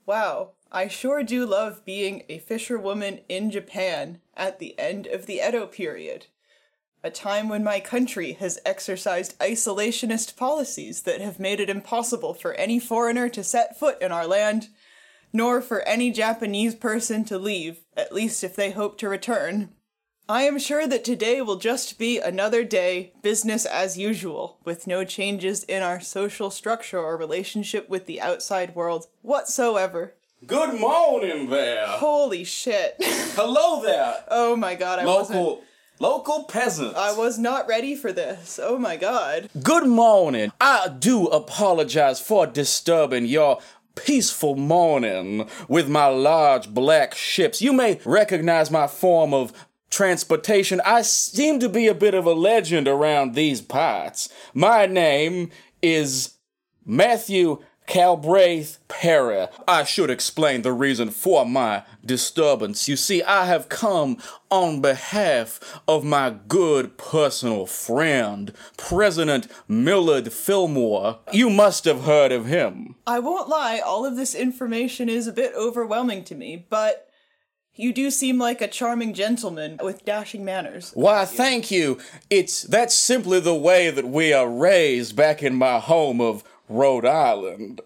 Wow, I sure do love being a fisherwoman in Japan at the end of the Edo period. A time when my country has exercised isolationist policies that have made it impossible for any foreigner to set foot in our land, nor for any Japanese person to leave, at least if they hope to return. I am sure that today will just be another day, business as usual, with no changes in our social structure or relationship with the outside world whatsoever. Good morning there. Holy shit. Hello there. Oh my god, Local peasants. I was not ready for this. Oh my god. Good morning. I do apologize for disturbing your peaceful morning with my large black ships. You may recognize my form of transportation. I seem to be a bit of a legend around these parts. My name is Matthew Calbraith Perry. I should explain the reason for my disturbance. You see, I have come on behalf of my good personal friend, President Millard Fillmore. You must have heard of him. I won't lie, all of this information is a bit overwhelming to me, but you do seem like a charming gentleman with dashing manners. Why, thank you. That's simply the way that we are raised back in my home of Rhode Island.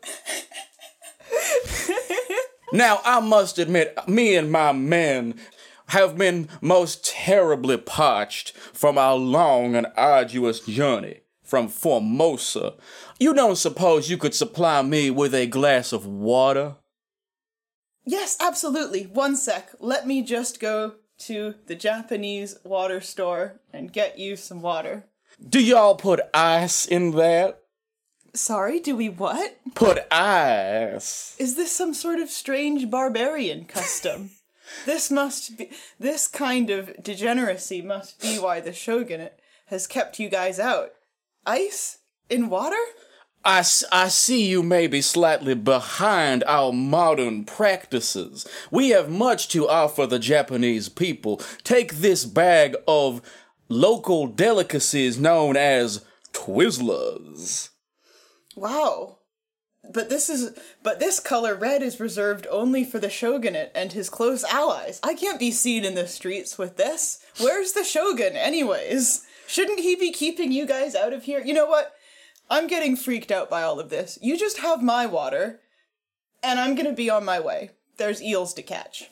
Now, I must admit, me and my men have been most terribly parched from our long and arduous journey from Formosa. You don't suppose you could supply me with a glass of water? Yes, absolutely. One sec. Let me just go to the Japanese water store and get you some water. Do y'all put ice in that? Sorry, do we what? Put ice. Is this some sort of strange barbarian custom? This kind of degeneracy must be why the shogunate has kept you guys out. Ice? In water? I see you may be slightly behind our modern practices. We have much to offer the Japanese people. Take this bag of local delicacies known as Twizzlers. Wow. But this color red is reserved only for the shogunate and his close allies. I can't be seen in the streets with this. Where's the shogun, anyways? Shouldn't he be keeping you guys out of here? You know what? I'm getting freaked out by all of this. You just have my water, and I'm gonna be on my way. There's eels to catch.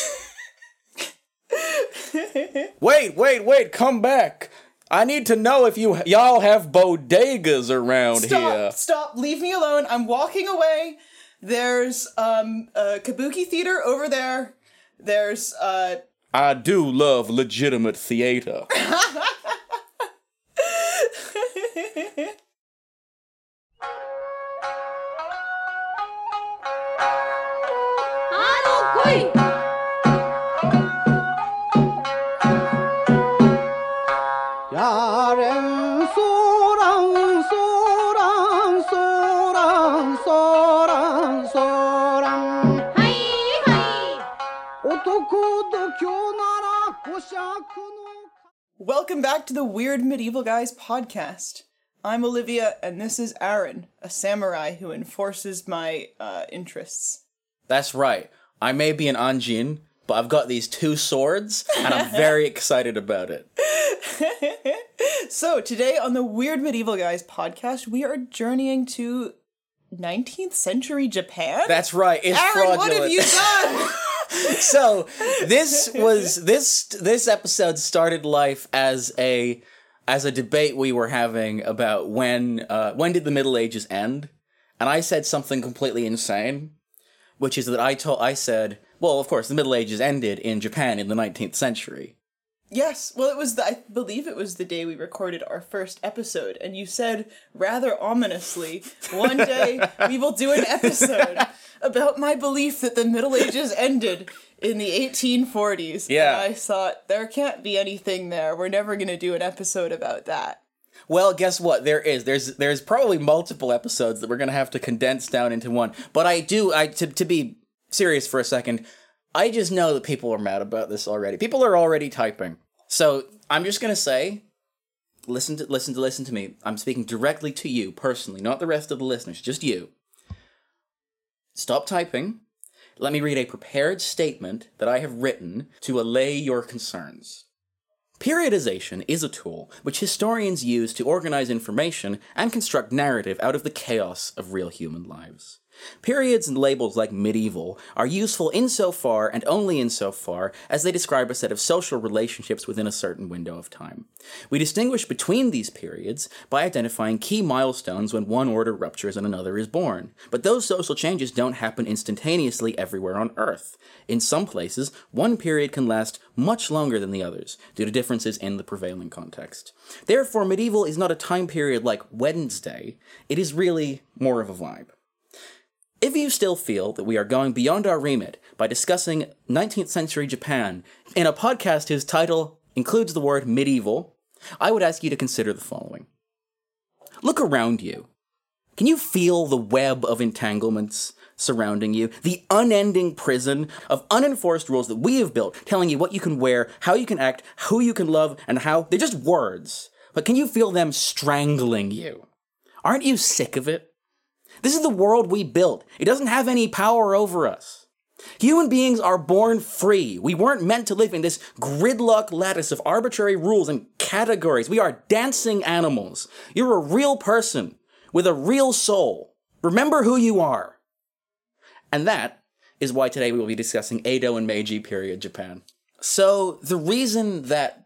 Wait, come back. I need to know if y'all have bodegas around here. Stop, leave me alone. I'm walking away. There's, a kabuki theater over there. There's, I do love legitimate theater. Welcome back to the Weird Medieval Guys podcast. I'm Olivia, and this is Aaron, a samurai who enforces my interests. That's right. I may be an Anjin, but I've got these two swords, and I'm very excited about it. So, today on the Weird Medieval Guys podcast, we are journeying to 19th century Japan? That's right, it's Aaron, fraudulent. what have you done? So, this episode started life as a debate we were having about when did the Middle Ages end? And I said something completely insane, which is that I said, well, of course, the Middle Ages ended in Japan in the 19th century. Yes, well, I believe it was the day we recorded our first episode, and you said, rather ominously, one day we will do an episode about my belief that the Middle Ages ended in the 1840s. Yeah. And I thought, there can't be anything there. We're never going to do an episode about that. Well, guess what? There's probably multiple episodes that we're going to have to condense down into one. But to be serious for a second, I just know that people are mad about this already. People are already typing. So I'm just going to say, listen to me. I'm speaking directly to you personally, not the rest of the listeners, just you. Stop typing. Let me read a prepared statement that I have written to allay your concerns. Periodization is a tool which historians use to organize information and construct narrative out of the chaos of real human lives. Periods and labels like medieval are useful insofar and only insofar as they describe a set of social relationships within a certain window of time. We distinguish between these periods by identifying key milestones when one order ruptures and another is born. But those social changes don't happen instantaneously everywhere on Earth. In some places, one period can last much longer than the others, due to differences in the prevailing context. Therefore, medieval is not a time period like Wednesday, it is really more of a vibe. If you still feel that we are going beyond our remit by discussing 19th century Japan in a podcast whose title includes the word medieval, I would ask you to consider the following. Look around you. Can you feel the web of entanglements surrounding you? The unending prison of unenforced rules that we have built, telling you what you can wear, how you can act, who you can love, and how. They're just words. But can you feel them strangling you? Aren't you sick of it? This is the world we built. It doesn't have any power over us. Human beings are born free. We weren't meant to live in this gridlock lattice of arbitrary rules and categories. We are dancing animals. You're a real person with a real soul. Remember who you are. And that is why today we will be discussing Edo and Meiji period Japan. So the reason that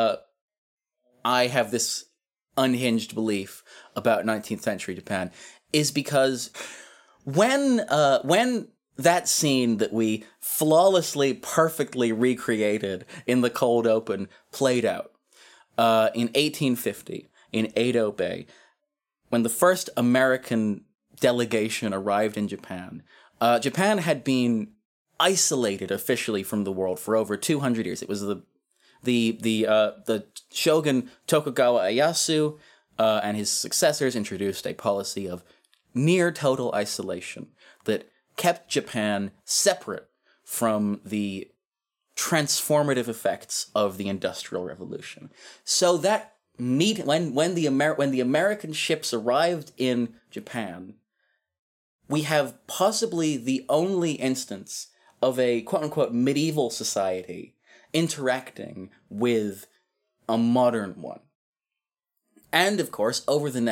I have this unhinged belief about 19th century Japan is because when that scene that we flawlessly, perfectly recreated in the cold open played out in 1850 in Edo Bay, when the first American delegation arrived in Japan, Japan had been isolated officially from the world for over 200 years. It was the shogun Tokugawa Ieyasu and his successors introduced a policy of near total isolation that kept Japan separate from the transformative effects of the Industrial Revolution. So that when the American ships arrived in Japan, we have possibly the only instance of a quote-unquote medieval society interacting with a modern one. And, of course, over the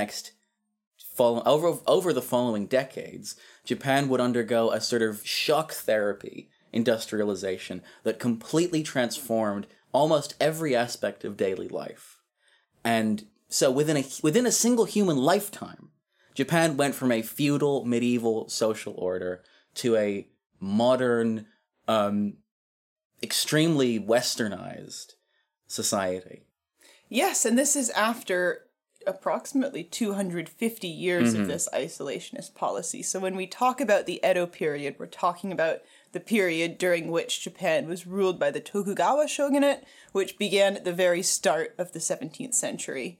following decades, Japan would undergo a sort of shock therapy industrialization that completely transformed almost every aspect of daily life. And so within a single human lifetime, Japan went from a feudal medieval social order to a modern, extremely westernized society. Yes, and this is after approximately 250 years of this isolationist policy. So when we talk about the Edo period, we're talking about the period during which Japan was ruled by the Tokugawa shogunate, which began at the very start of the 17th century.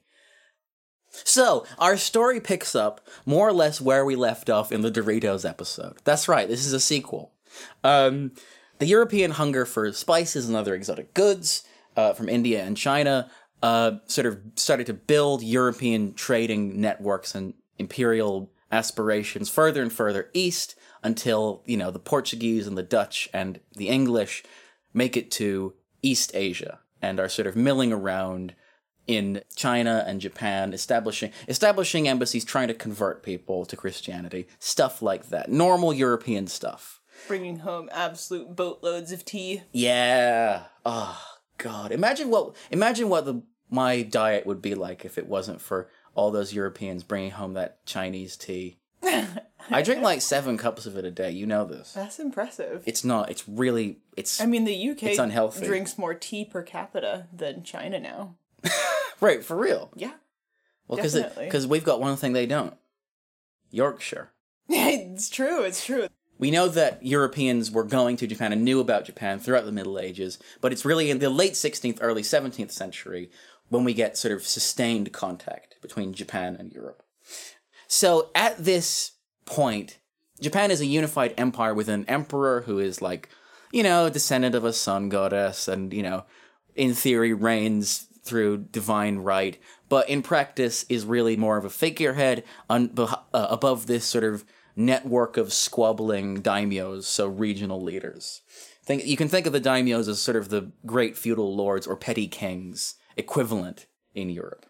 So, our story picks up more or less where we left off in the Doritos episode. That's right, this is a sequel. The European hunger for spices and other exotic goods from India and China sort of started to build European trading networks and imperial aspirations further and further east until, the Portuguese and the Dutch and the English make it to East Asia and are sort of milling around in China and Japan, establishing embassies, trying to convert people to Christianity, stuff like that. Normal European stuff. Bringing home absolute boatloads of tea. Yeah. Oh, God. Imagine what my diet would be like if it wasn't for all those Europeans bringing home that Chinese tea. I drink like 7 cups of it a day. You know this. That's impressive. It's not. It's really. I mean, the UK it's unhealthy. Drinks more tea per capita than China now. Right, for real. Yeah. Well, because we've got one thing they don't. Yorkshire. It's true. We know that Europeans were going to Japan and knew about Japan throughout the Middle Ages, but it's really in the late 16th, early 17th century when we get sort of sustained contact between Japan and Europe. So at this point, Japan is a unified empire with an emperor who is like, descendant of a sun goddess and, in theory reigns through divine right, but in practice is really more of a figurehead above this sort of network of squabbling daimyos, so regional leaders. You can think of the daimyos as sort of the great feudal lords or petty kings equivalent in Europe.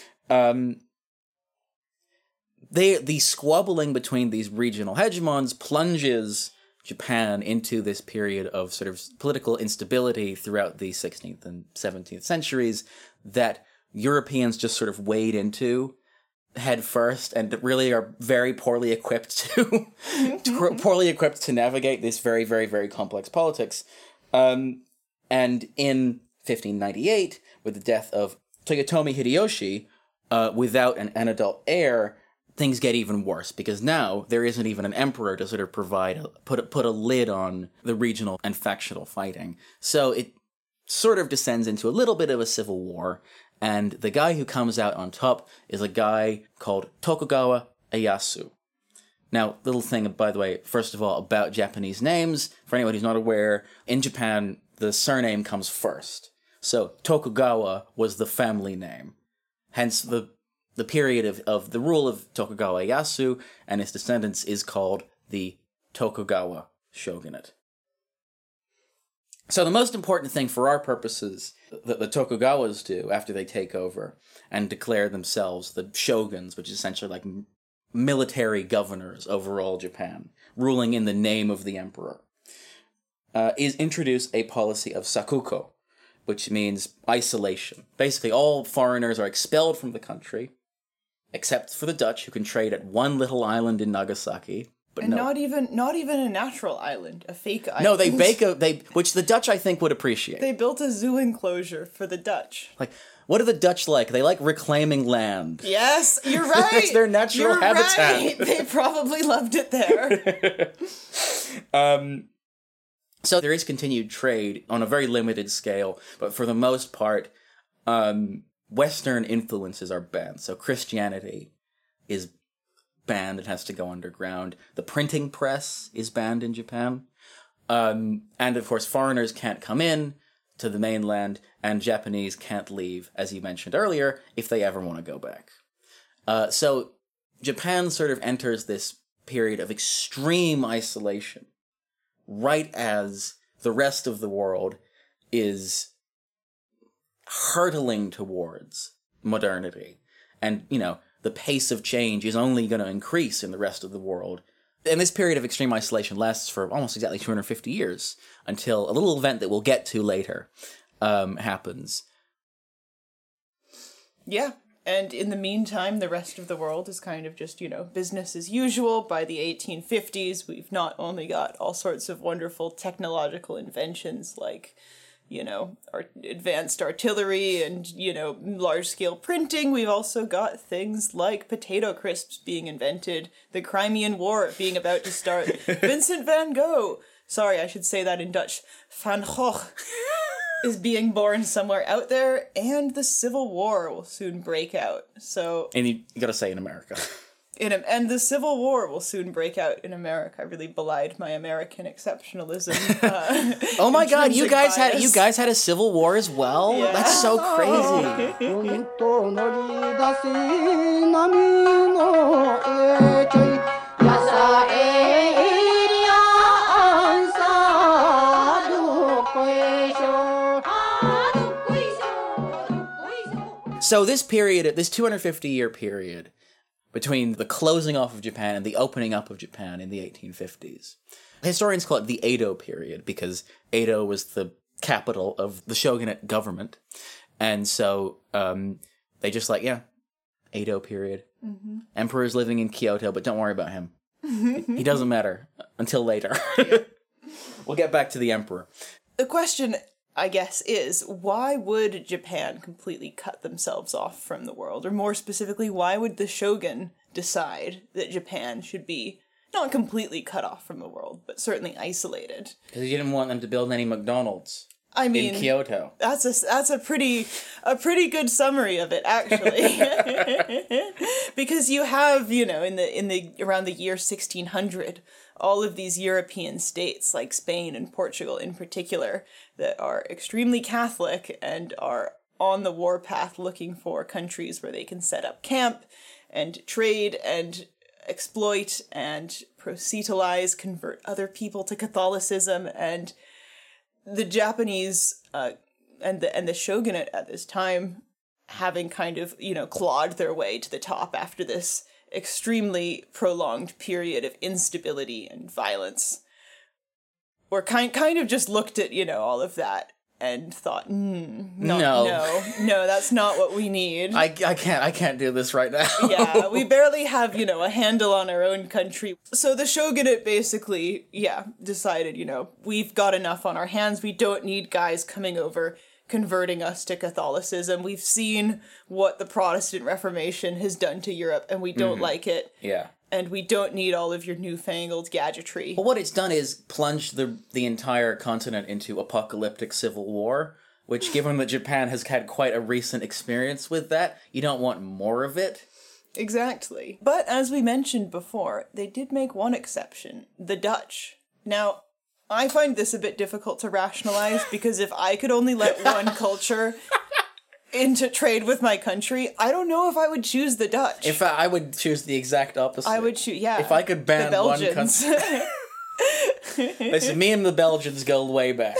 The squabbling between these regional hegemons plunges Japan into this period of sort of political instability throughout the 16th and 17th centuries that Europeans just sort of wade into head first and really are very poorly equipped to navigate this very, very, very complex politics. And in 1598, with the death of Toyotomi Hideyoshi, without an adult heir, things get even worse, because now there isn't even an emperor to sort of put a lid on the regional and factional fighting. So it sort of descends into a little bit of a civil war, and the guy who comes out on top is a guy called Tokugawa Ieyasu. Now, little thing, by the way, first of all, about Japanese names, for anyone who's not aware, in Japan, the surname comes first. So Tokugawa was the family name. Hence, the period of the rule of Tokugawa Ieyasu and his descendants is called the Tokugawa shogunate. So the most important thing for our purposes that the Tokugawas do after they take over and declare themselves the shoguns, which is essentially like military governors over all Japan, ruling in the name of the emperor, is introduce a policy of sakuko, which means isolation. Basically, all foreigners are expelled from the country, except for the Dutch, who can trade at one little island in Nagasaki. But and no. not even a natural island, a fake island. No, which the Dutch I think would appreciate. They built a zoo enclosure for the Dutch. Like, what do the Dutch like? They like reclaiming land. Yes, you're right. It's their natural habitat. Right. They probably loved it there. So there is continued trade on a very limited scale, but for the most part, Western influences are banned. So Christianity is banned. It has to go underground. The printing press is banned in Japan. And of course, foreigners can't come in to the mainland, and Japanese can't leave, as you mentioned earlier, if they ever want to go back. So Japan sort of enters this period of extreme isolation, right as the rest of the world is hurtling towards modernity. And, the pace of change is only going to increase in the rest of the world. And this period of extreme isolation lasts for almost exactly 250 years, until a little event that we'll get to later happens. Yeah. And in the meantime, the rest of the world is kind of just, business as usual. By the 1850s, we've not only got all sorts of wonderful technological inventions like, advanced artillery and, large-scale printing. We've also got things like potato crisps being invented, the Crimean War being about to start, Vincent van Gogh, sorry, I should say that in Dutch, Van Gogh, is being born somewhere out there, and the Civil War will soon break out. So, and you gotta say in America. And the Civil War will soon break out in America. I really belied my American exceptionalism. Oh my God! You guys had a Civil War as well. Yeah. That's so crazy. So this period, this 250-year period, between the closing off of Japan and the opening up of Japan in the 1850s. Historians call it the Edo period, because Edo was the capital of the shogunate government. And so they just Edo period. Mm-hmm. Emperor's living in Kyoto, but don't worry about him. He doesn't matter until later. We'll get back to the emperor. The question, I guess, is why would Japan completely cut themselves off from the world? Or more specifically, why would the shogun decide that Japan should be not completely cut off from the world, but certainly isolated? Because he didn't want them to build any McDonald's. I mean, in Kyoto. That's a pretty good summary of it, actually. Because you have, in the around the year 1600, all of these European states, like Spain and Portugal in particular, that are extremely Catholic and are on the warpath looking for countries where they can set up camp and trade and exploit and proselytize, convert other people to Catholicism, and the Japanese and the shogunate at this time, having kind of, clawed their way to the top after this extremely prolonged period of instability and violence, or kind of just looked at, all of that and thought, no, that's not what we need. I can't do this right now. Yeah, we barely have, a handle on our own country. So the shogunate basically, decided, we've got enough on our hands. We don't need guys coming over converting us to Catholicism. We've seen what the Protestant Reformation has done to Europe, and we don't like it. Yeah. And we don't need all of your newfangled gadgetry. Well, what it's done is plunge the entire continent into apocalyptic civil war, which, given that Japan has had quite a recent experience with that, you don't want more of it. Exactly. But as we mentioned before, they did make one exception, the Dutch. Now, I find this a bit difficult to rationalize, because if I could only let one culture into trade with my country, I don't know if I would choose the Dutch. If I would choose the exact opposite. I would choose, If I could ban one country. Listen, me and the Belgians go way back.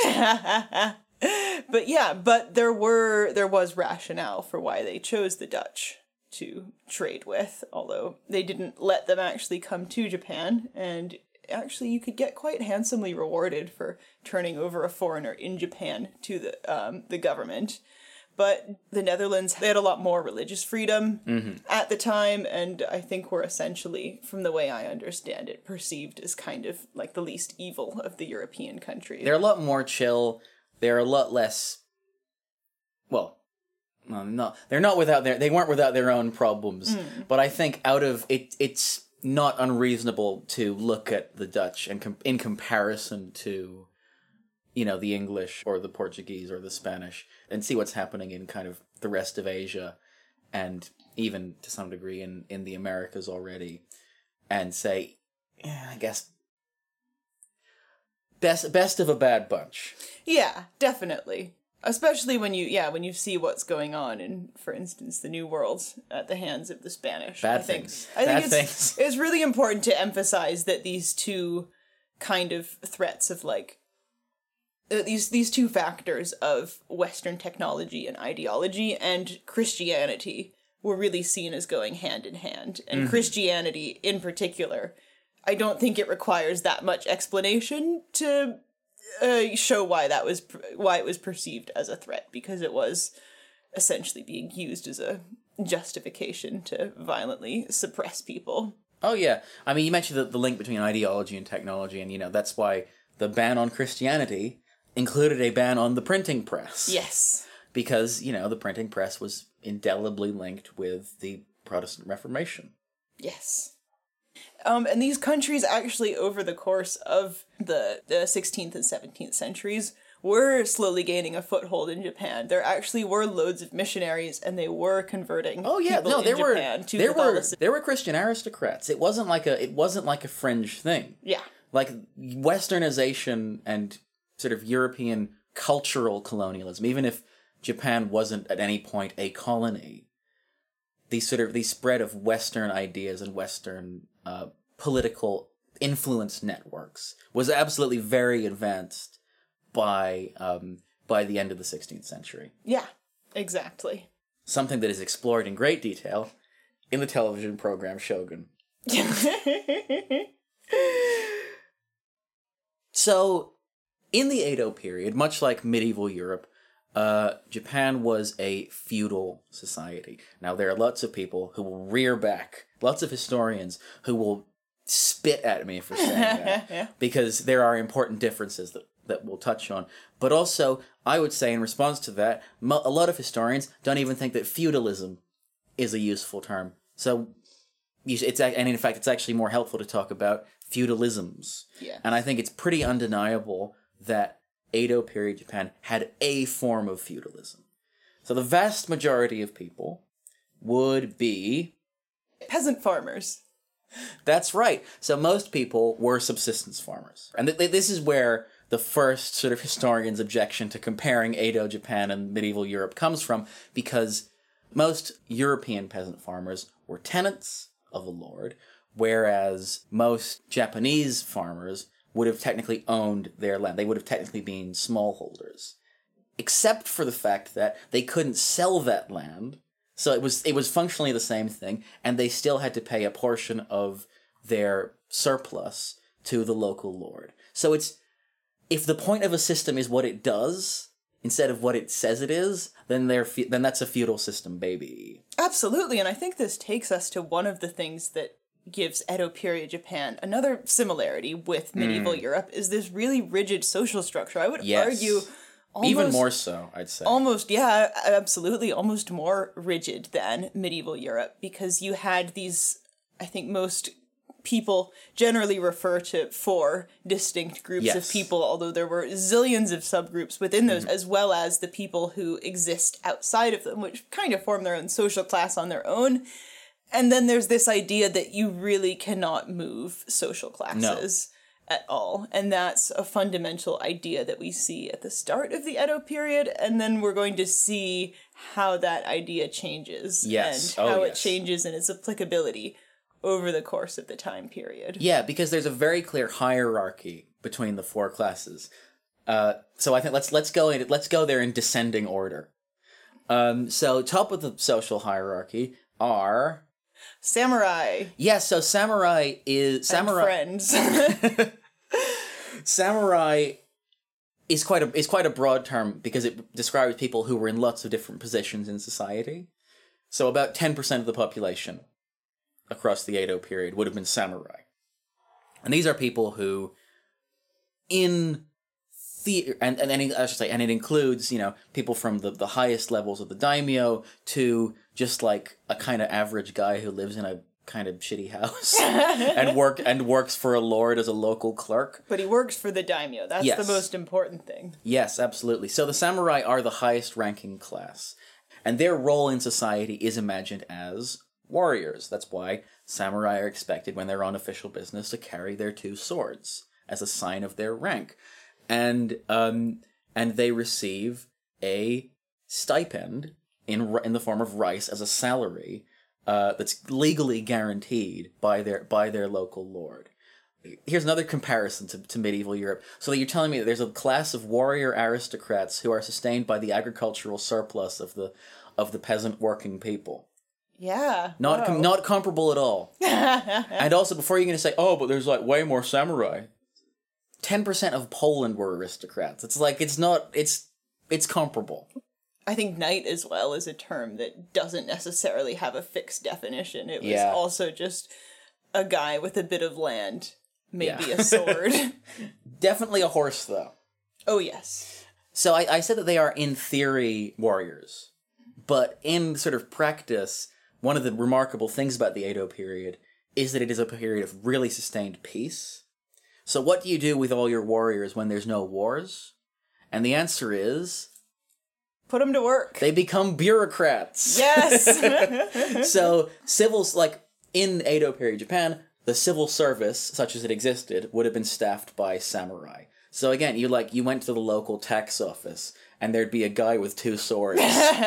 But there was rationale for why they chose the Dutch to trade with, although they didn't let them actually come to Japan, and actually you could get quite handsomely rewarded for turning over a foreigner in Japan to the government. But the Netherlands, they had a lot more religious freedom at the time, and I think were essentially, from the way I understand it, perceived as kind of like the least evil of the European countries. They're a lot more chill. They're a lot less... Well, no, they're not without they weren't without their own problems. But I think out of it, it's not unreasonable to look at the Dutch and in comparison to, the English or the Portuguese or the Spanish, and see what's happening in kind of the rest of Asia, and even to some degree in the Americas already, and say, I guess, best of a bad bunch. Yeah, definitely. Especially when you see what's going on in, for instance, the New World at the hands of the Spanish. I think it's really important to emphasize that these two kind of threats of like these two factors of Western technology and ideology and Christianity were really seen as going hand in hand. And Christianity in particular, I don't think it requires that much explanation to show why it was perceived as a threat, because it was essentially being used as a justification to violently suppress people. Oh yeah, I mean, you mentioned the link between ideology and technology, and that's why the ban on Christianity included a ban on the printing press. Yes, because the printing press was indelibly linked with the Protestant Reformation. Yes. And these countries actually, over the course of the 16th and 17th centuries, were slowly gaining a foothold in Japan. There actually were loads of missionaries, and they were converting people in Japan to Catholicism. There were Christian aristocrats. It wasn't like a fringe thing. Yeah. Like Westernization and sort of European cultural colonialism, even if Japan wasn't at any point a colony, the spread of Western ideas and Western political influence networks was absolutely very advanced by the end of the 16th century. Yeah, exactly. Something that is explored in great detail in the television program Shogun. So, in the Edo period, much like medieval Europe, Japan was a feudal society. Now, there are lots of people who will rear back, lots of historians who will spit at me for saying that, because there are important differences that we'll touch on. But also, I would say in response to that, a lot of historians don't even think that feudalism is a useful term. So, and in fact, it's actually more helpful to talk about feudalisms. Yeah. And I think it's pretty undeniable that Edo period Japan had a form of feudalism. So the vast majority of people would be peasant farmers. That's right. So most people were subsistence farmers. And this is where the first sort of historian's objection to comparing Edo Japan and medieval Europe comes from, because most European peasant farmers were tenants of a lord, whereas most Japanese farmers would have technically owned their land. They would have technically been smallholders, except for the fact that they couldn't sell that land. So it was functionally the same thing, and they still had to pay a portion of their surplus to the local lord. So if the point of a system is what it does instead of what it says it is, then that's a feudal system, baby. Absolutely, and I think this takes us to one of the things that gives Edo period Japan another similarity with medieval Europe is this really rigid social structure. I would argue even more so, I'd say. Almost, yeah, absolutely, almost more rigid than medieval Europe, because you had these, I think most people generally refer to 4 distinct groups of people, although there were zillions of subgroups within those, as well as the people who exist outside of them, which kind of form their own social class on their own. And then there's this idea that you really cannot move social classes at all. And that's a fundamental idea that we see at the start of the Edo period, and then we're going to see how that idea changes and how it changes in its applicability over the course of the time period. Yeah, because there's a very clear hierarchy between the 4 classes. So I think let's go there in descending order. So top of the social hierarchy are samurai. Yes, so samurai is friends. Samurai is quite a broad term because it describes people who were in lots of different positions in society. So about 10% of the population across the Edo period would have been samurai. And these are people who and it includes, people from the highest levels of the daimyo to just like a kind of average guy who lives in a kind of shitty house and works for a lord as a local clerk. But he works for the daimyo. That's the most important thing. Yes, absolutely. So the samurai are the highest ranking class, and their role in society is imagined as warriors. That's why samurai are expected when they're on official business to carry their 2 swords as a sign of their rank. And they receive a stipend in the form of rice as a salary that's legally guaranteed by their local lord. Here's another comparison to medieval Europe. So you're telling me that there's a class of warrior aristocrats who are sustained by the agricultural surplus of the peasant working people. Yeah. Not comparable at all. And also, before you're going to say, oh, but there's like way more samurai, 10% of Poland were aristocrats. It's like, it's comparable. I think knight as well is a term that doesn't necessarily have a fixed definition. It was also just a guy with a bit of land, maybe a sword. Definitely a horse, though. Oh, yes. So I said that they are, in theory, warriors. But in sort of practice, one of the remarkable things about the Edo period is that it is a period of really sustained peace. So what do you do with all your warriors when there's no wars? And the answer is... put them to work. They become bureaucrats. Yes! So in Edo period Japan, the civil service, such as it existed, would have been staffed by samurai. So again, you went to the local tax office, and there'd be a guy with 2 swords.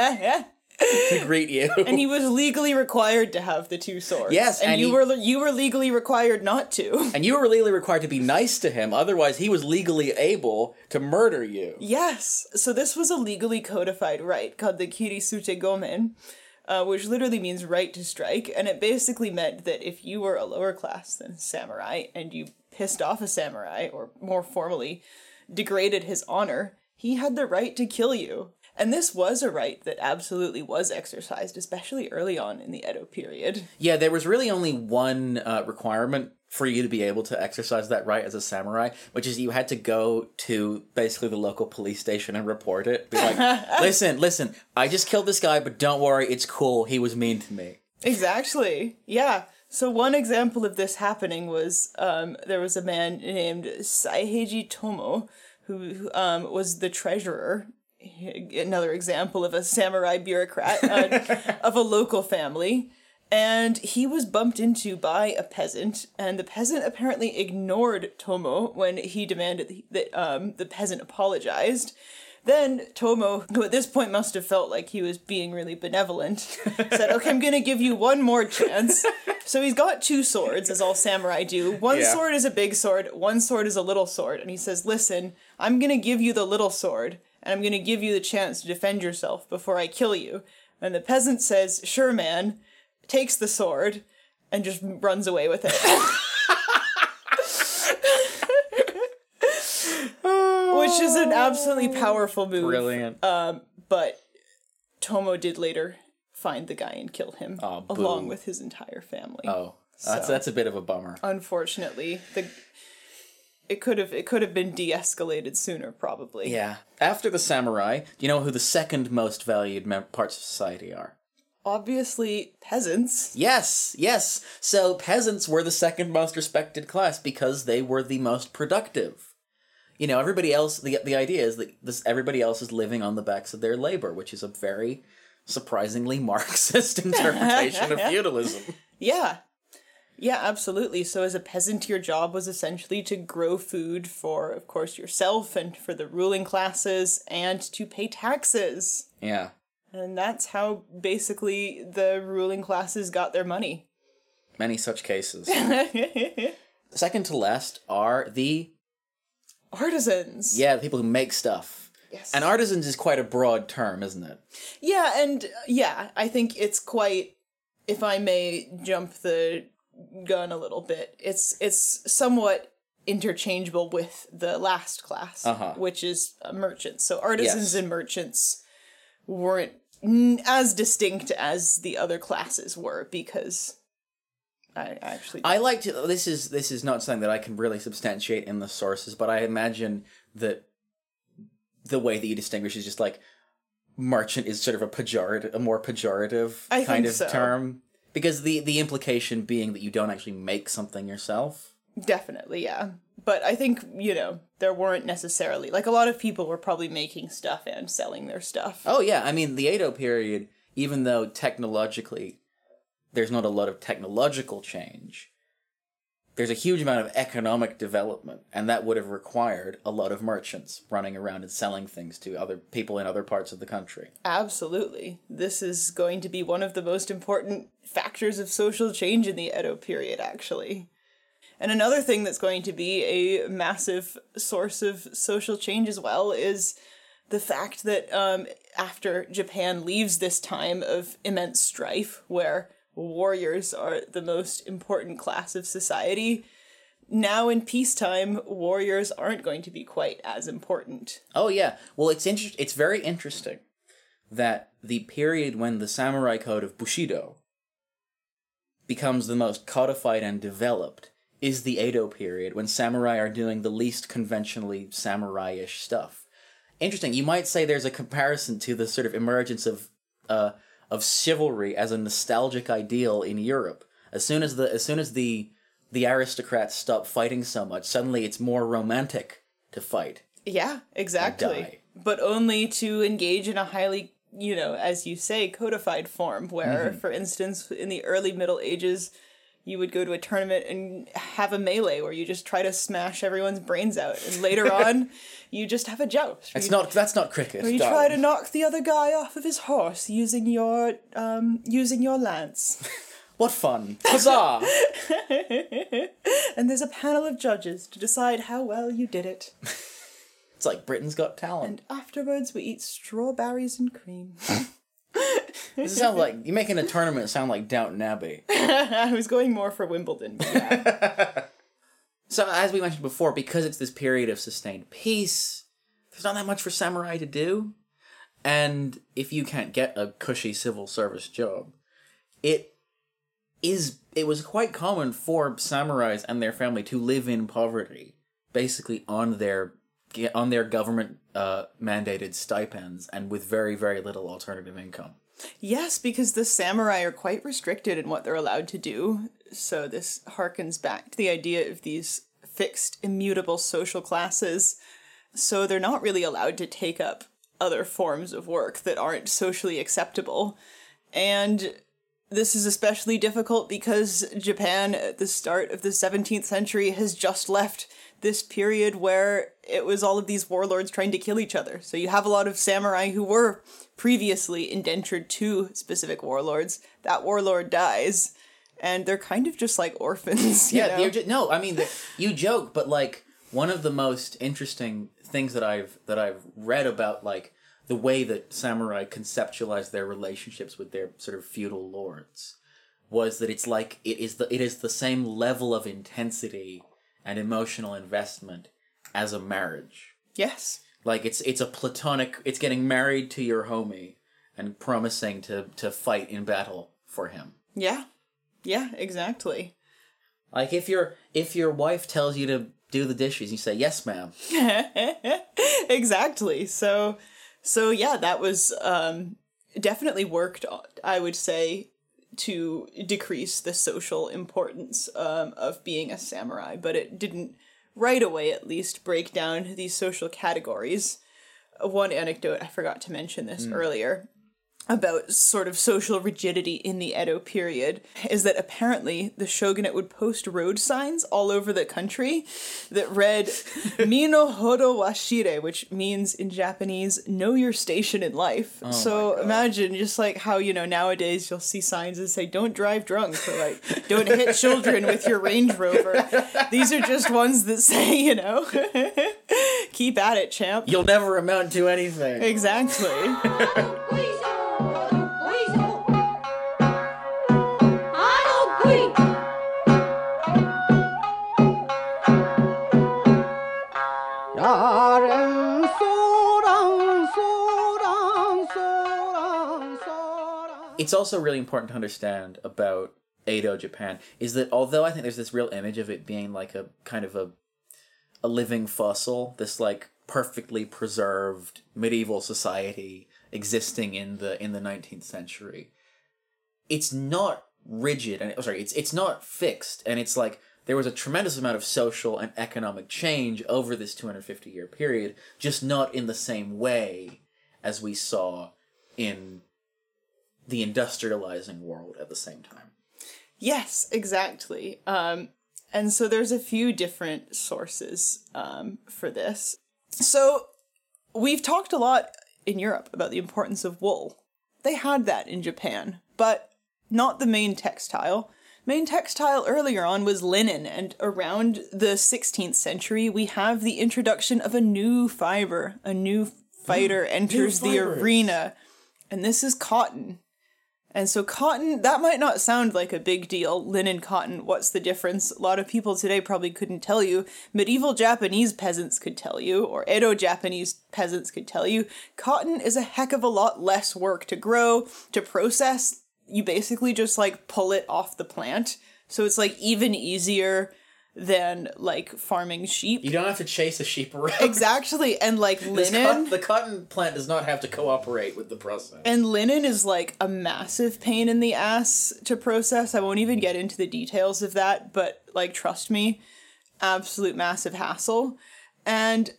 To greet you. And he was legally required to have the 2 swords. Yes, and you were legally required not to. And you were legally required to be nice to him, otherwise he was legally able to murder you. Yes. So this was a legally codified right called the Kirisute Gomen, which literally means right to strike, and it basically meant that if you were a lower class than samurai and you pissed off a samurai, or more formally, degraded his honor, he had the right to kill you. And this was a right that absolutely was exercised, especially early on in the Edo period. Yeah, there was really only one requirement for you to be able to exercise that right as a samurai, which is you had to go to basically the local police station and report it. Be like, listen, I just killed this guy, but don't worry, it's cool, he was mean to me. Exactly, yeah. So one example of this happening was there was a man named Saiheiji Tomo, who was the treasurer. Another example of a samurai bureaucrat of a local family, and he was bumped into by a peasant, and the peasant apparently ignored Tomo when he demanded that the peasant apologized. Then Tomo, who at this point must have felt like he was being really benevolent, said, okay, I'm going to give you one more chance. So he's got 2 swords, as all samurai do. One sword is a big sword, one sword is a little sword. And he says, listen, I'm going to give you the little sword, and I'm going to give you the chance to defend yourself before I kill you. And the peasant says, sure, man, takes the sword, and just runs away with it. Which is an absolutely powerful move. Brilliant. But Tomo did later find the guy and kill him, along with his entire family. Oh, that's a bit of a bummer. Unfortunately, it could have been de-escalated sooner, probably. Yeah. After the samurai, do you know who the second most valued parts of society are? Obviously, peasants. Yes. So peasants were the second most respected class because they were the most productive. You know, everybody else, the idea is that everybody else is living on the backs of their labor, which is a very surprisingly Marxist interpretation of feudalism. Yeah. Yeah, absolutely. So as a peasant, your job was essentially to grow food for, of course, yourself and for the ruling classes and to pay taxes. Yeah. And that's how basically the ruling classes got their money. Many such cases. Second to last are the artisans. Yeah, the people who make stuff. Yes. And artisans is quite a broad term, isn't it? Yeah, and I think it's quite, if I may jump the gun a little bit, it's somewhat interchangeable with the last class, which is merchants. So artisans and merchants weren't as distinct as the other classes were, because I like to. This is not something that I can really substantiate in the sources, but I imagine that the way that you distinguish is just like merchant is sort of a more pejorative kind of term, because the implication being that you don't actually make something yourself. Definitely, yeah. But I think, there weren't necessarily, like, a lot of people were probably making stuff and selling their stuff. Oh yeah, I mean the Edo period, even though technologically there's not a lot of technological change, there's a huge amount of economic development, and that would have required a lot of merchants running around and selling things to other people in other parts of the country. Absolutely. This is going to be one of the most important factors of social change in the Edo period, actually. And another thing that's going to be a massive source of social change as well is the fact that after Japan leaves this time of immense strife, where warriors are the most important class of society, now in peacetime, warriors aren't going to be quite as important. Oh yeah. Well, it's very interesting that the period when the samurai code of Bushido becomes the most codified and developed is the Edo period, when samurai are doing the least conventionally samurai-ish stuff. Interesting. You might say there's a comparison to the sort of emergence of chivalry as a nostalgic ideal in Europe. As soon as the aristocrats stop fighting so much, suddenly it's more romantic to fight. Yeah, exactly. But only to engage in a highly, as you say, codified form, where, for instance, in the early Middle Ages, you would go to a tournament and have a melee where you just try to smash everyone's brains out, and later on, you just have a joust. That's not cricket. Where you try to knock the other guy off of his horse using your lance. What fun! Huzzah! And there's a panel of judges to decide how well you did it. It's like Britain's Got Talent. And afterwards, we eat strawberries and cream. This sounds like you're making a tournament sound like Downton Abbey. I was going more for Wimbledon. But yeah. So, as we mentioned before, because it's this period of sustained peace, there's not that much for samurai to do. And if you can't get a cushy civil service job, it was quite common for samurais and their family to live in poverty, basically on their government mandated stipends and with very, very little alternative income. Yes, because the samurai are quite restricted in what they're allowed to do. So this harkens back to the idea of these fixed, immutable social classes. So they're not really allowed to take up other forms of work that aren't socially acceptable. And this is especially difficult because Japan at the start of the 17th century has just left this period where it was all of these warlords trying to kill each other. So you have a lot of samurai who were previously indentured to specific warlords. That warlord dies, and they're kind of just like orphans. You know? No, I mean, you joke, but like one of the most interesting things that I've read about like the way that samurai conceptualize their relationships with their sort of feudal lords was that it's like it is the same level of intensity and emotional investment as a marriage. Yes. Like it's a platonic, it's getting married to your homie and promising to fight in battle for him. Yeah. Yeah, exactly. Like if your wife tells you to do the dishes, you say, "Yes, ma'am." Exactly. So yeah, that was definitely worked, I would say, to decrease the social importance of being a samurai, but it didn't right away, at least, break down these social categories. One anecdote, I forgot to mention this earlier, about sort of social rigidity in the Edo period is that apparently the shogunate would post road signs all over the country that read Mino Hodo Washire, which means in Japanese, know your station in life. Oh so imagine just like how, nowadays you'll see signs that say don't drive drunk or like don't hit children with your Range Rover. These are just ones that say, keep at it, champ. You'll never amount to anything. Exactly. It's also really important to understand about Edo Japan is that although I think there's this real image of it being like a kind of a living fossil, this like perfectly preserved medieval society existing in the 19th century, it's not rigid and it's not fixed, and it's like there was a tremendous amount of social and economic change over this 250-year period, just not in the same way as we saw in the industrializing world at the same time. Yes, exactly. And so there's a few different sources for this. So we've talked a lot in Europe about the importance of wool. They had that in Japan, but not the main textile. Main textile earlier on was linen, and around the 16th century, we have the introduction of a new fiber. A new fighter enters the arena, and this is cotton. And so cotton, that might not sound like a big deal. Linen, cotton, what's the difference? A lot of people today probably couldn't tell you. Medieval Japanese peasants could tell you, or Edo Japanese peasants could tell you. Cotton is a heck of a lot less work to grow, to process. You basically just like pull it off the plant. So it's like even easier than like farming sheep. You don't have to chase a sheep around. Exactly. And like linen, the cotton plant does not have to cooperate with the process. and linen is like a massive pain in the ass to process. I won't even get into the details of that, but like trust me, absolute massive hassle. And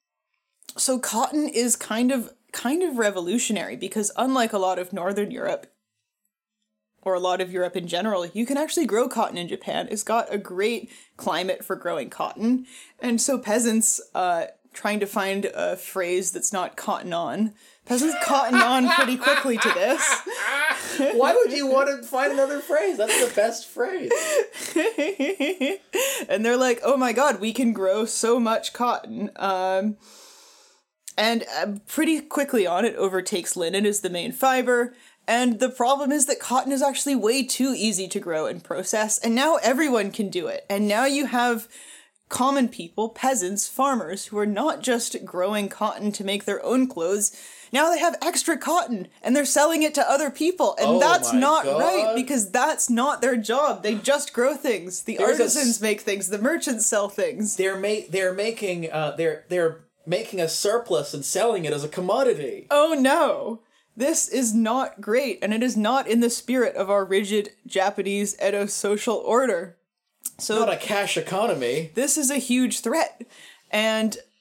so cotton is kind of revolutionary because unlike a lot of Northern Europe, or a lot of Europe in general, you can actually grow cotton in Japan. It's got a great climate for growing cotton. And so peasants, trying to find a phrase that's not cotton on, peasants cotton on pretty quickly to this. Why would you want to find another phrase? That's the best phrase. And they're like, oh my god, we can grow so much cotton. And pretty quickly on, it overtakes linen as the main fiber. And the problem is that cotton is actually way too easy to grow and process, and now everyone can do it. And now you have common people, peasants, farmers, who are not just growing cotton to make their own clothes. Now they have extra cotton, and they're selling it to other people, and that's not right, because that's not their job. They just grow things. The artisans make things. The merchants sell things. They're making a surplus and selling it as a commodity. Oh no. This is not great, and it is not in the spirit of our rigid Japanese Edo social order. So not a cash economy. This is a huge threat. And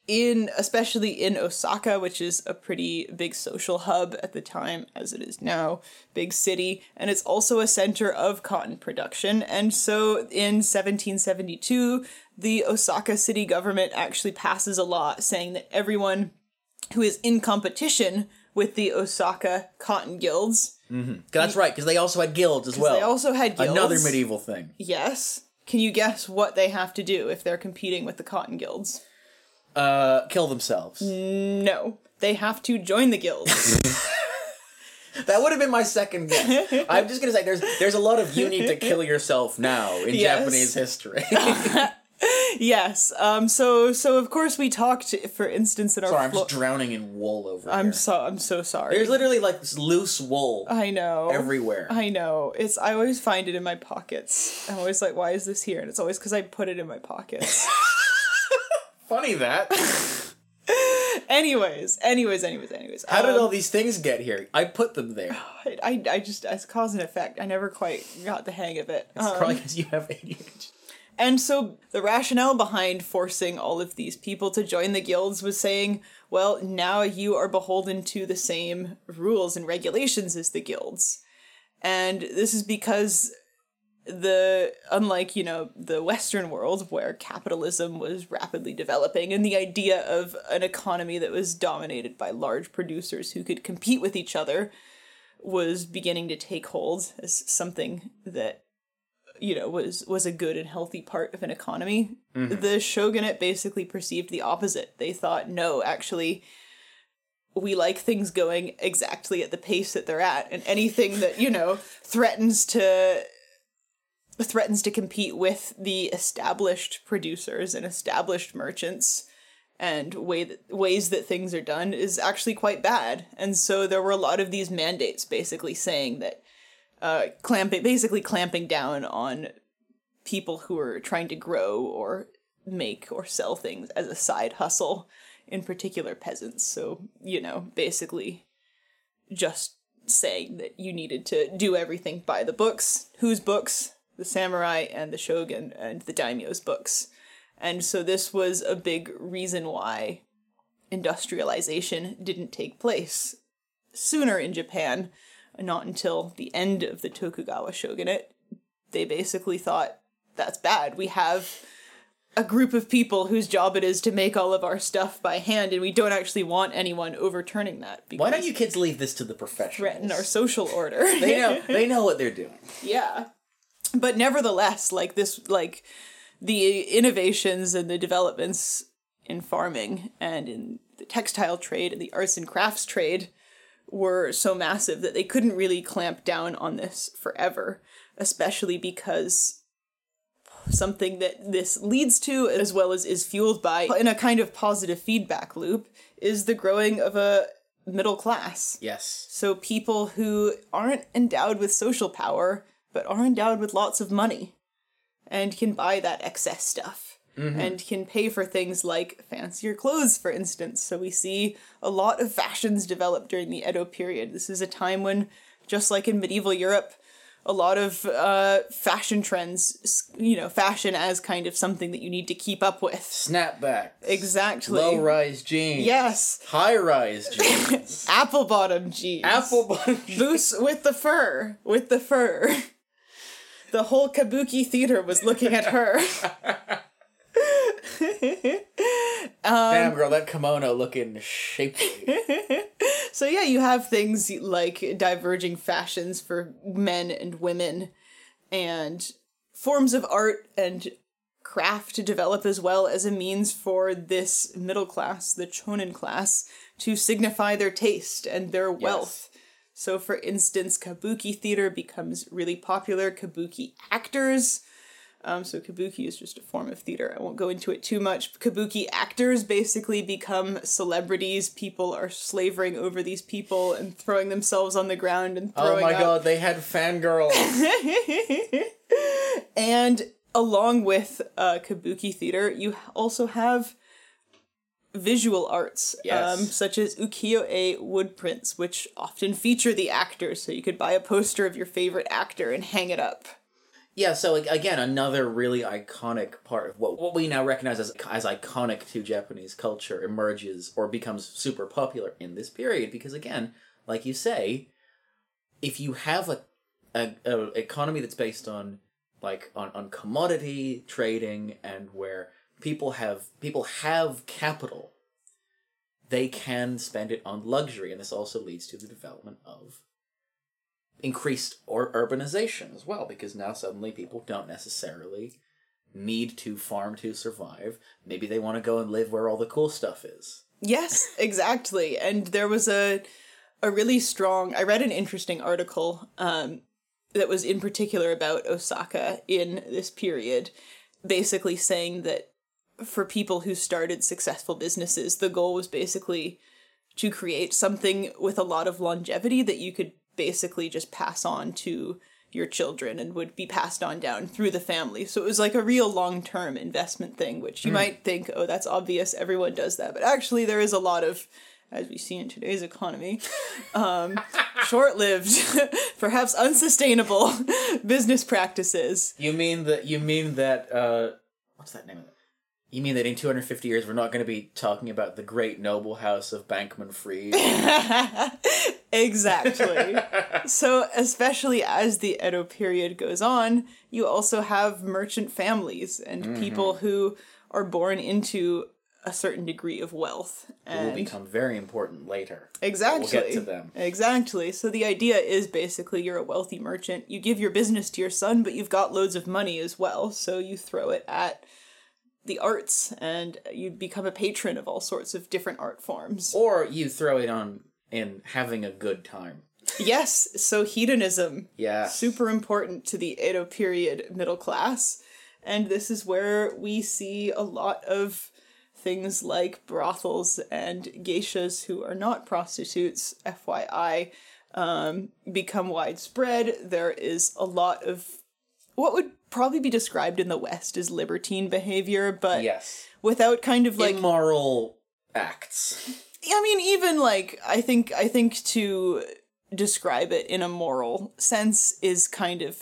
especially in Osaka, which is a pretty big social hub at the time, as it is now, big city, and it's also a center of cotton production. And so in 1772, the Osaka city government actually passes a law saying that everyone who is in competition with the Osaka cotton guilds. Mm-hmm. That's right, because they also had guilds as well. They also had guilds. Another medieval thing. Yes. Can you guess what they have to do if they're competing with the cotton guilds? Kill themselves. No. They have to join the guilds. That would have been my second guess. I'm just going to say there's a lot of you need to kill yourself now in Japanese history. Yes. So of course we talked, for instance, in our... Sorry, I'm just drowning in wool over here. I'm so sorry. There's literally like this loose wool. I know. Everywhere. I know. I always find it in my pockets. I'm always like, why is this here? And it's always because I put it in my pockets. Funny that. Anyways. How did all these things get here? I put them there. I just, as cause and effect, I never quite got the hang of it. It's probably because you have ADHD. And so the rationale behind forcing all of these people to join the guilds was saying, well, now you are beholden to the same rules and regulations as the guilds. And this is because unlike, the Western world where capitalism was rapidly developing and the idea of an economy that was dominated by large producers who could compete with each other was beginning to take hold as something that, was a good and healthy part of an economy. Mm-hmm. The shogunate basically perceived the opposite. They thought, no, actually, we like things going exactly at the pace that they're at, and anything that, threatens to compete with the established producers and established merchants and ways that things are done is actually quite bad. And so there were a lot of these mandates basically saying that clamping down on people who are trying to grow or make or sell things as a side hustle, in particular peasants. So, basically just saying that you needed to do everything by the books. Whose books? The samurai and the shogun and the daimyo's books. And so this was a big reason why industrialization didn't take place sooner in Japan. Not until the end of the Tokugawa shogunate. They basically thought, that's bad. We have a group of people whose job it is to make all of our stuff by hand, and we don't actually want anyone overturning that. Why don't you kids leave this to the professionals? Threaten our social order. They know what they're doing. Yeah. But nevertheless, the innovations and the developments in farming and in the textile trade and the arts and crafts trade were so massive that they couldn't really clamp down on this forever, especially because something that this leads to, as well as is fueled by, in a kind of positive feedback loop, is the growing of a middle class. Yes. So people who aren't endowed with social power, but are endowed with lots of money and can buy that excess stuff. Mm-hmm. And can pay for things like fancier clothes, for instance. So we see a lot of fashions develop during the Edo period. This is a time when, just like in medieval Europe, a lot of fashion trends, fashion as kind of something that you need to keep up with. Snapback. Exactly. Low-rise jeans. Yes. High-rise jeans. Apple-bottom jeans. Apple-bottom jeans. Boots with the fur. The whole kabuki theater was looking at her. Damn, girl, that kimono looking shapely. So yeah, you have things like diverging fashions for men and women, and forms of art and craft to develop as well as a means for this middle class, the chonin class, to signify their taste and their wealth. Yes. So for instance, kabuki theater becomes really popular. Kabuki actors. So kabuki is just a form of theater. I won't go into it too much. Kabuki actors basically become celebrities. People are slavering over these people and throwing themselves on the ground and throwing up. God, they had fangirls. And along with kabuki theater, you also have visual arts, yes. Such as ukiyo-e wood prints, which often feature the actors. So you could buy a poster of your favorite actor and hang it up. Yeah, so again, another really iconic part of what we now recognize as iconic to Japanese culture emerges or becomes super popular in this period. Because again, like you say, if you have a economy that's based on on commodity trading and where people have capital, they can spend it on luxury, and this also leads to the development of increased urbanization as well, because now suddenly people don't necessarily need to farm to survive. Maybe they want to go and live where all the cool stuff is. Yes, exactly. And there was a really strong... I read an interesting article that was in particular about Osaka in this period, basically saying that for people who started successful businesses, the goal was basically to create something with a lot of longevity that you could basically just pass on to your children and would be passed on down through the family. So it was like a real long-term investment thing, which you might think, oh, that's obvious, everyone does that. But actually there is a lot of, as we see in today's economy, short-lived, perhaps unsustainable business practices. You mean that what's that name of it? You mean that in 250 years we're not going to be talking about the great noble house of Bankman-Fried? Exactly. So, especially as the Edo period goes on, you also have merchant families and people who are born into a certain degree of wealth. And will become very important later. Exactly. We'll get to them. Exactly. So the idea is basically you're a wealthy merchant. You give your business to your son, but you've got loads of money as well. So you throw it at the arts and you become a patron of all sorts of different art forms. Or you throw it on in having a good time. Yes, so hedonism. Yeah. Super important to the Edo period middle class. And this is where we see a lot of things like brothels and geishas, who are not prostitutes, FYI, become widespread. There is a lot of what would probably be described in the West as libertine behavior, but yes, without kind of like immoral acts. I mean, even like I think to describe it in a moral sense is kind of...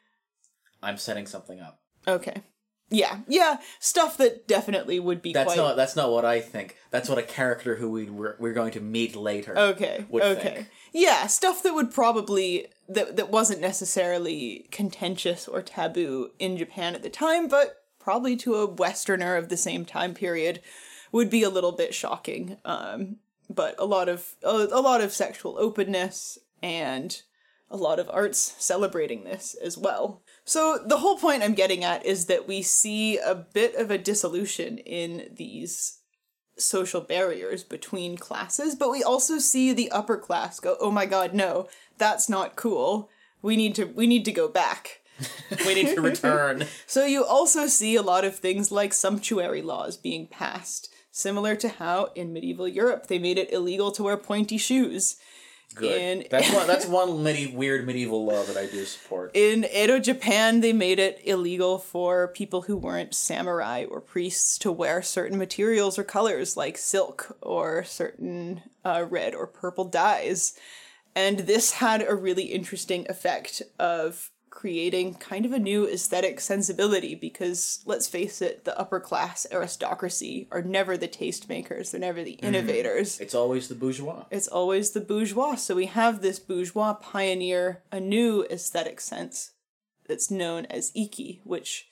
I'm setting something up. Okay. Yeah, stuff that definitely would be that's not what I think. That's what a character who we're going to meet later would think. Yeah, stuff that would probably... That wasn't necessarily contentious or taboo in Japan at the time, but probably to a Westerner of the same time period would be a little bit shocking. But a lot of sexual openness and a lot of arts celebrating this as well. So the whole point I'm getting at is that we see a bit of a dissolution in these social barriers between classes, but we also see the upper class go, oh my god, no, that's not cool. We need to go back. We need to return. So you also see a lot of things like sumptuary laws being passed, similar to how in medieval Europe they made it illegal to wear pointy shoes. Good. That's one weird medieval law that I do support. In Edo, Japan, they made it illegal for people who weren't samurai or priests to wear certain materials or colors like silk or certain red or purple dyes. And this had a really interesting effect of creating kind of a new aesthetic sensibility because, let's face it, the upper class aristocracy are never the tastemakers. They're never the innovators. It's always the bourgeois. It's always the bourgeois. So we have this bourgeois pioneer a new aesthetic sense that's known as Ikki, which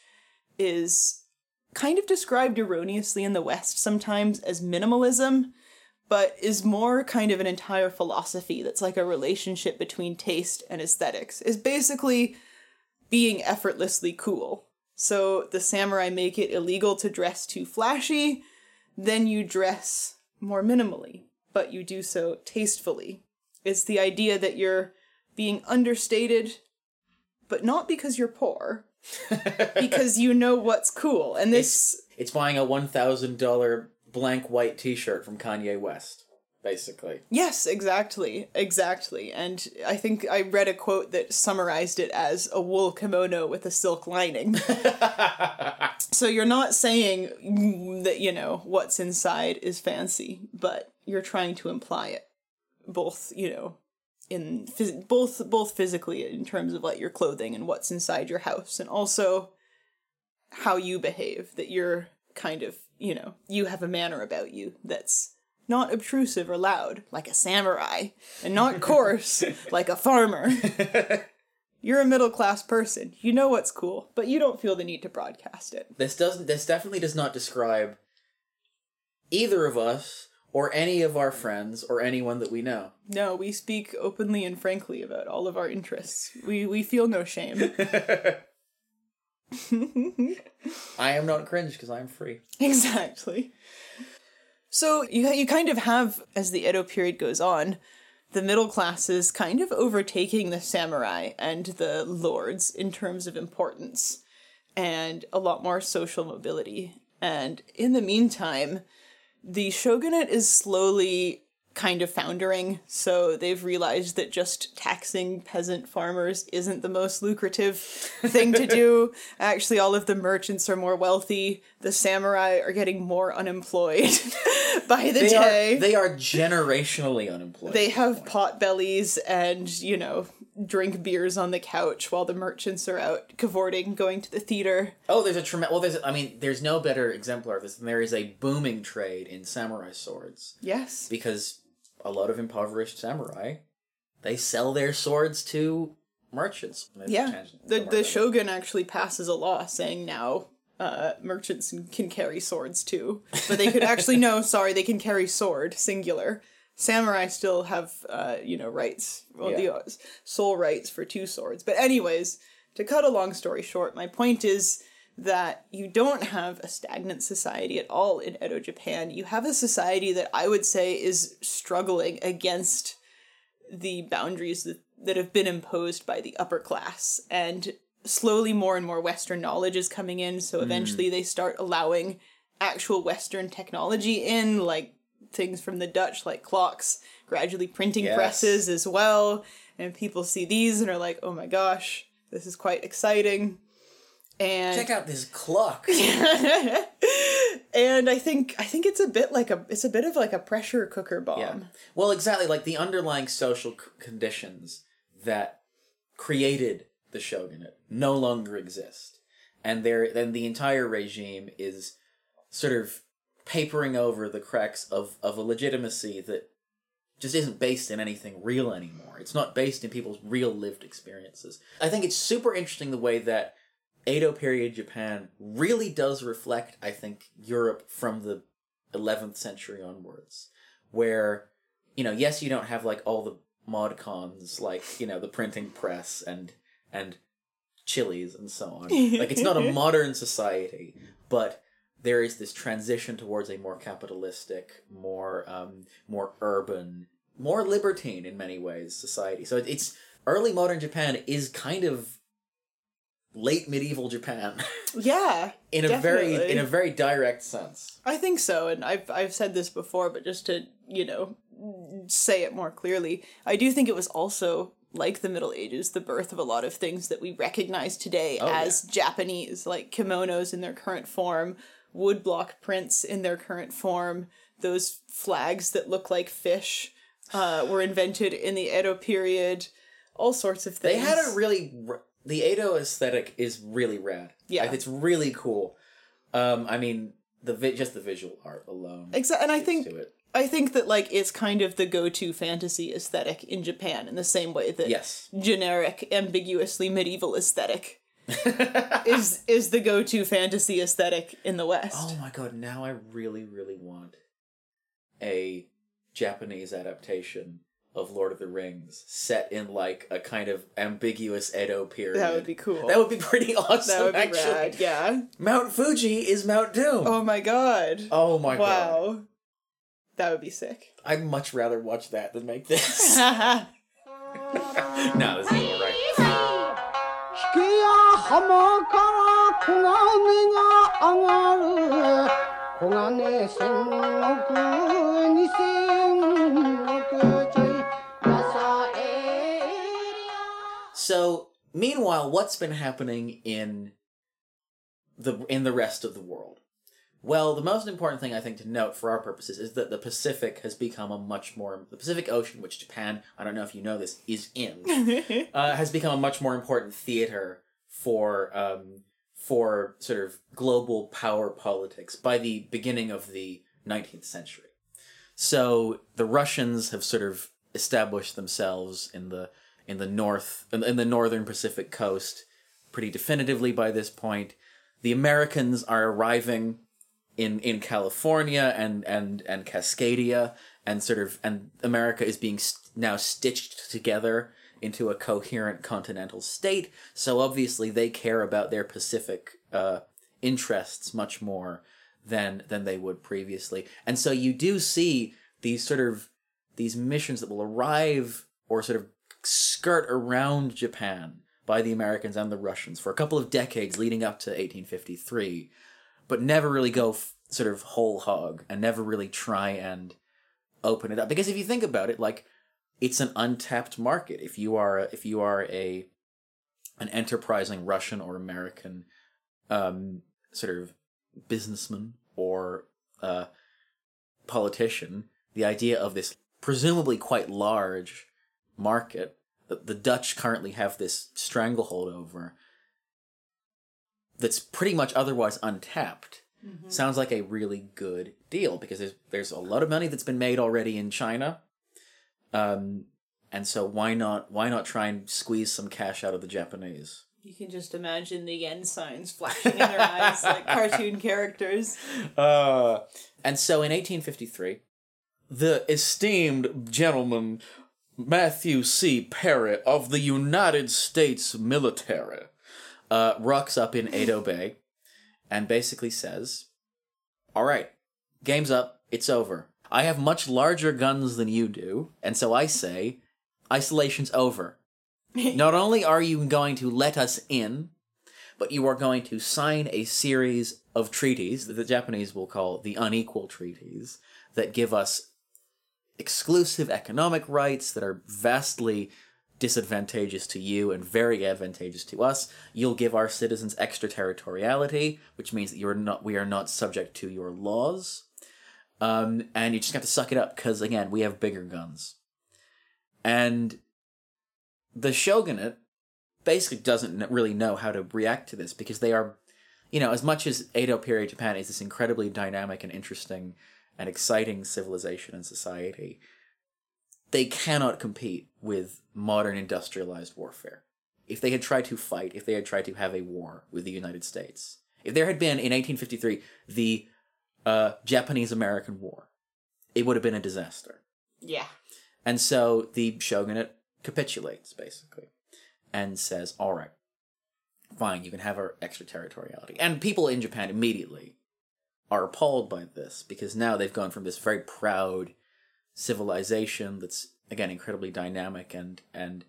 is kind of described erroneously in the West sometimes as minimalism, but is more kind of an entire philosophy that's like a relationship between taste and aesthetics. Is basically being effortlessly cool. So the samurai make it illegal to dress too flashy, then you dress more minimally, but you do so tastefully. It's the idea that you're being understated, but not because you're poor, because you know what's cool. And this... It's buying a $1,000 blank white t-shirt from Kanye West. Basically. Yes, exactly. And I think I read a quote that summarized it as a wool kimono with a silk lining. So you're not saying that, what's inside is fancy, but you're trying to imply it. Both, in both physically in terms of like your clothing and what's inside your house, and also how you behave, that you're kind of, you have a manner about you that's not obtrusive or loud like a samurai, and not coarse like a farmer. You're a middle-class person. You know what's cool, but you don't feel the need to broadcast it. This definitely does not describe either of us or any of our friends or anyone that we know. No, we speak openly and frankly about all of our interests. We feel no shame. I am not cringe because I'm free. Exactly. So you kind of have, as the Edo period goes on, the middle classes kind of overtaking the samurai and the lords in terms of importance, and a lot more social mobility. And in the meantime, the shogunate is slowly kind of foundering, so they've realized that just taxing peasant farmers isn't the most lucrative thing to do. Actually, all of the merchants are more wealthy. The samurai are getting more unemployed by the day. They are generationally unemployed. They have pot bellies and, drink beers on the couch while the merchants are out cavorting, going to the theater. Oh, there's no better exemplar of this than there is a booming trade in samurai swords. Yes. Because a lot of impoverished samurai, they sell their swords to merchants. Yeah. The shogun actually passes a law saying now merchants can carry swords too. But they could actually, they can carry sword, singular. Samurai still have, rights. Well, the sole rights for 2 swords. But anyways, to cut a long story short, my point is that you don't have a stagnant society at all in Edo Japan. You have a society that I would say is struggling against the boundaries that have been imposed by the upper class. And slowly more and more Western knowledge is coming in, so eventually they start allowing actual Western technology in, like things from the Dutch, like clocks, gradually printing presses as well. And people see these and are like, oh my gosh, this is quite exciting. And check out this clock. And I think it's a bit of like a pressure cooker bomb. Yeah. Well, exactly, like the underlying social conditions that created the shogunate no longer exist. And then the entire regime is sort of papering over the cracks of a legitimacy that just isn't based in anything real anymore. It's not based in people's real lived experiences. I think it's super interesting the way that Edo period Japan really does reflect, I think, Europe from the 11th century onwards. Where, yes, you don't have like all the mod cons, like, the printing press and chilies and so on. Like, it's not a modern society, but there is this transition towards a more capitalistic, more urban, more libertine in many ways society. So it's early modern Japan is kind of late medieval Japan. Yeah, in a very direct sense. I think so, and I've said this before, but just to say it more clearly, I do think it was also, like the Middle Ages, the birth of a lot of things that we recognize today as Japanese, like kimonos in their current form, woodblock prints in their current form, those flags that look like fish were invented in the Edo period, all sorts of things. They had the Edo aesthetic is really rad. Yeah. Like, it's really cool. Just the visual art alone. Exactly, and I think that, like, it's kind of the go-to fantasy aesthetic in Japan in the same way that generic, ambiguously medieval aesthetic is the go-to fantasy aesthetic in the West. Oh my god, now I really, really want a Japanese adaptation of Lord of the Rings set in, like, a kind of ambiguous Edo period. That would be cool. That would be pretty awesome, that would be actually. Rad, yeah. Mount Fuji is Mount Doom. Oh my god. Oh my god. Wow. That would be sick. I'd much rather watch that than make this. No, this is alright. So, meanwhile, what's been happening in the rest of the world? Well, the most important thing I think to note for our purposes is that the Pacific has become the Pacific Ocean, which Japan, I don't know if you know this, is in, has become a much more important theater for sort of global power politics by the beginning of the 19th century. So the Russians have sort of established themselves in the northern Pacific coast pretty definitively by this point. The Americans are arriving in California and Cascadia, and America is being now stitched together into a coherent continental state. So obviously they care about their Pacific interests much more than they would previously. And so you do see these missions that will arrive or sort of skirt around Japan by the Americans and the Russians for a couple of decades leading up to 1853, but never really go sort of whole hog and never really try and open it up. Because if you think about it, like, it's an untapped market. If you are an enterprising Russian or American sort of businessman or politician, the idea of this presumably quite large market that the Dutch currently have this stranglehold over that's pretty much otherwise untapped, sounds like a really good deal, because there's a lot of money that's been made already in China. And so why not try and squeeze some cash out of the Japanese? You can just imagine the yen signs flashing in their eyes like cartoon characters. And so in 1853, the esteemed gentleman Matthew C. Perry of the United States military rocks up in Edo Bay and basically says, all right, game's up, it's over. I have much larger guns than you do, and so I say, isolation's over. Not only are you going to let us in, but you are going to sign a series of treaties that the Japanese will call the unequal treaties that give us exclusive economic rights that are vastly disadvantageous to you and very advantageous to us. You'll give our citizens extraterritoriality, which means that we are not subject to your laws. And you just got to suck it up because, again, we have bigger guns. And the shogunate basically doesn't really know how to react to this, because they are, as much as Edo period Japan is this incredibly dynamic and interesting and exciting civilization and society, they cannot compete with modern industrialized warfare. If they had tried to fight, if they had tried to have a war with the United States, if there had been, in 1853, the Japanese-American War, it would have been a disaster. Yeah. And so the shogunate capitulates, basically, and says, all right, fine, you can have our extraterritoriality. And people in Japan immediately are appalled by this, because now they've gone from this very proud civilization that's, again, incredibly dynamic and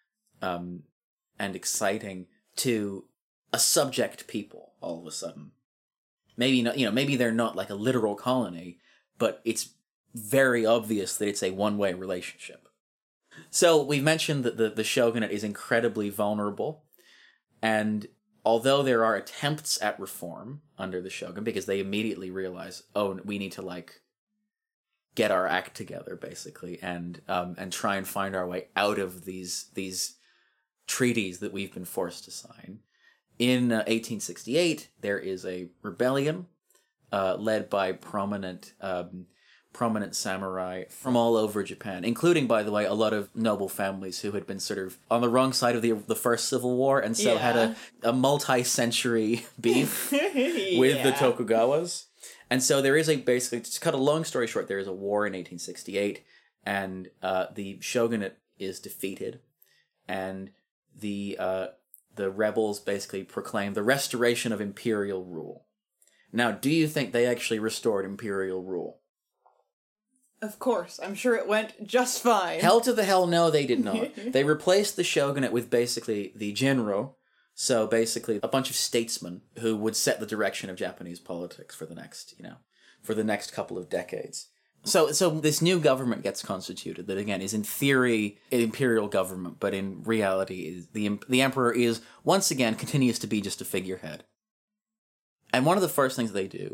exciting to a subject people all of a sudden. Maybe not, maybe they're not like a literal colony, but it's very obvious that it's a one-way relationship. So we've mentioned that the shogunate is incredibly vulnerable, and although there are attempts at reform under the shogun, because they immediately realize, oh, we need to get our act together, basically, and try and find our way out of these treaties that we've been forced to sign. In 1868, there is a rebellion led by prominent samurai from all over Japan, including, by the way, a lot of noble families who had been sort of on the wrong side of the First Civil War, and so had a multi-century beef with the Tokugawas. And so there is basically, to cut a long story short, there is a war in 1868, and the shogunate is defeated, and the rebels basically proclaim the restoration of imperial rule. Now, do you think they actually restored imperial rule? Of course. I'm sure it went just fine. Hell to the hell no, they did not. They replaced the shogunate with basically the Jinro, so basically a bunch of statesmen who would set the direction of Japanese politics for the next couple of decades. So this new government gets constituted that, again, is in theory an imperial government, but in reality is the emperor continues to be just a figurehead. And one of the first things they do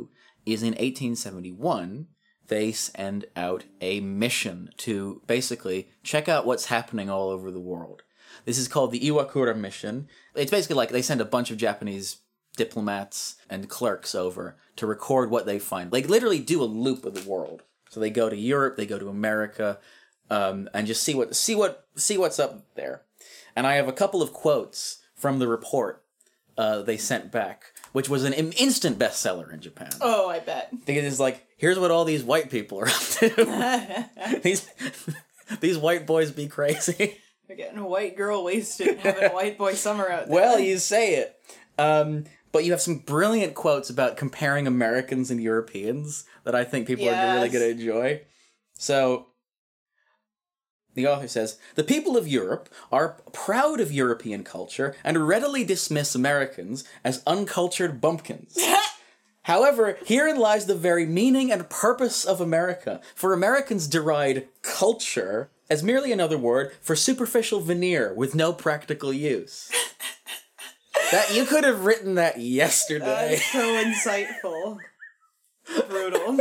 is in 1871, they send out a mission to basically check out what's happening all over the world. This is called the Iwakura Mission. It's basically like they send a bunch of Japanese diplomats and clerks over to record what they find. They literally do a loop of the world. So they go to Europe, they go to America, and just see what's up there. And I have a couple of quotes from the report they sent back, which was an instant bestseller in Japan. Oh, I bet. Because it's like, here's what all these white people are up to. These white boys be crazy. They're getting a white girl wasted, having a white boy summer out there. Well, you say it. But you have some brilliant quotes about comparing Americans and Europeans that I think people are really going to enjoy. So, the author says, "The people of Europe are proud of European culture and readily dismiss Americans as uncultured bumpkins. However, herein lies the very meaning and purpose of America, for Americans deride culture as merely another word for superficial veneer with no practical use." That you could have written that yesterday. That's so insightful. Brutal.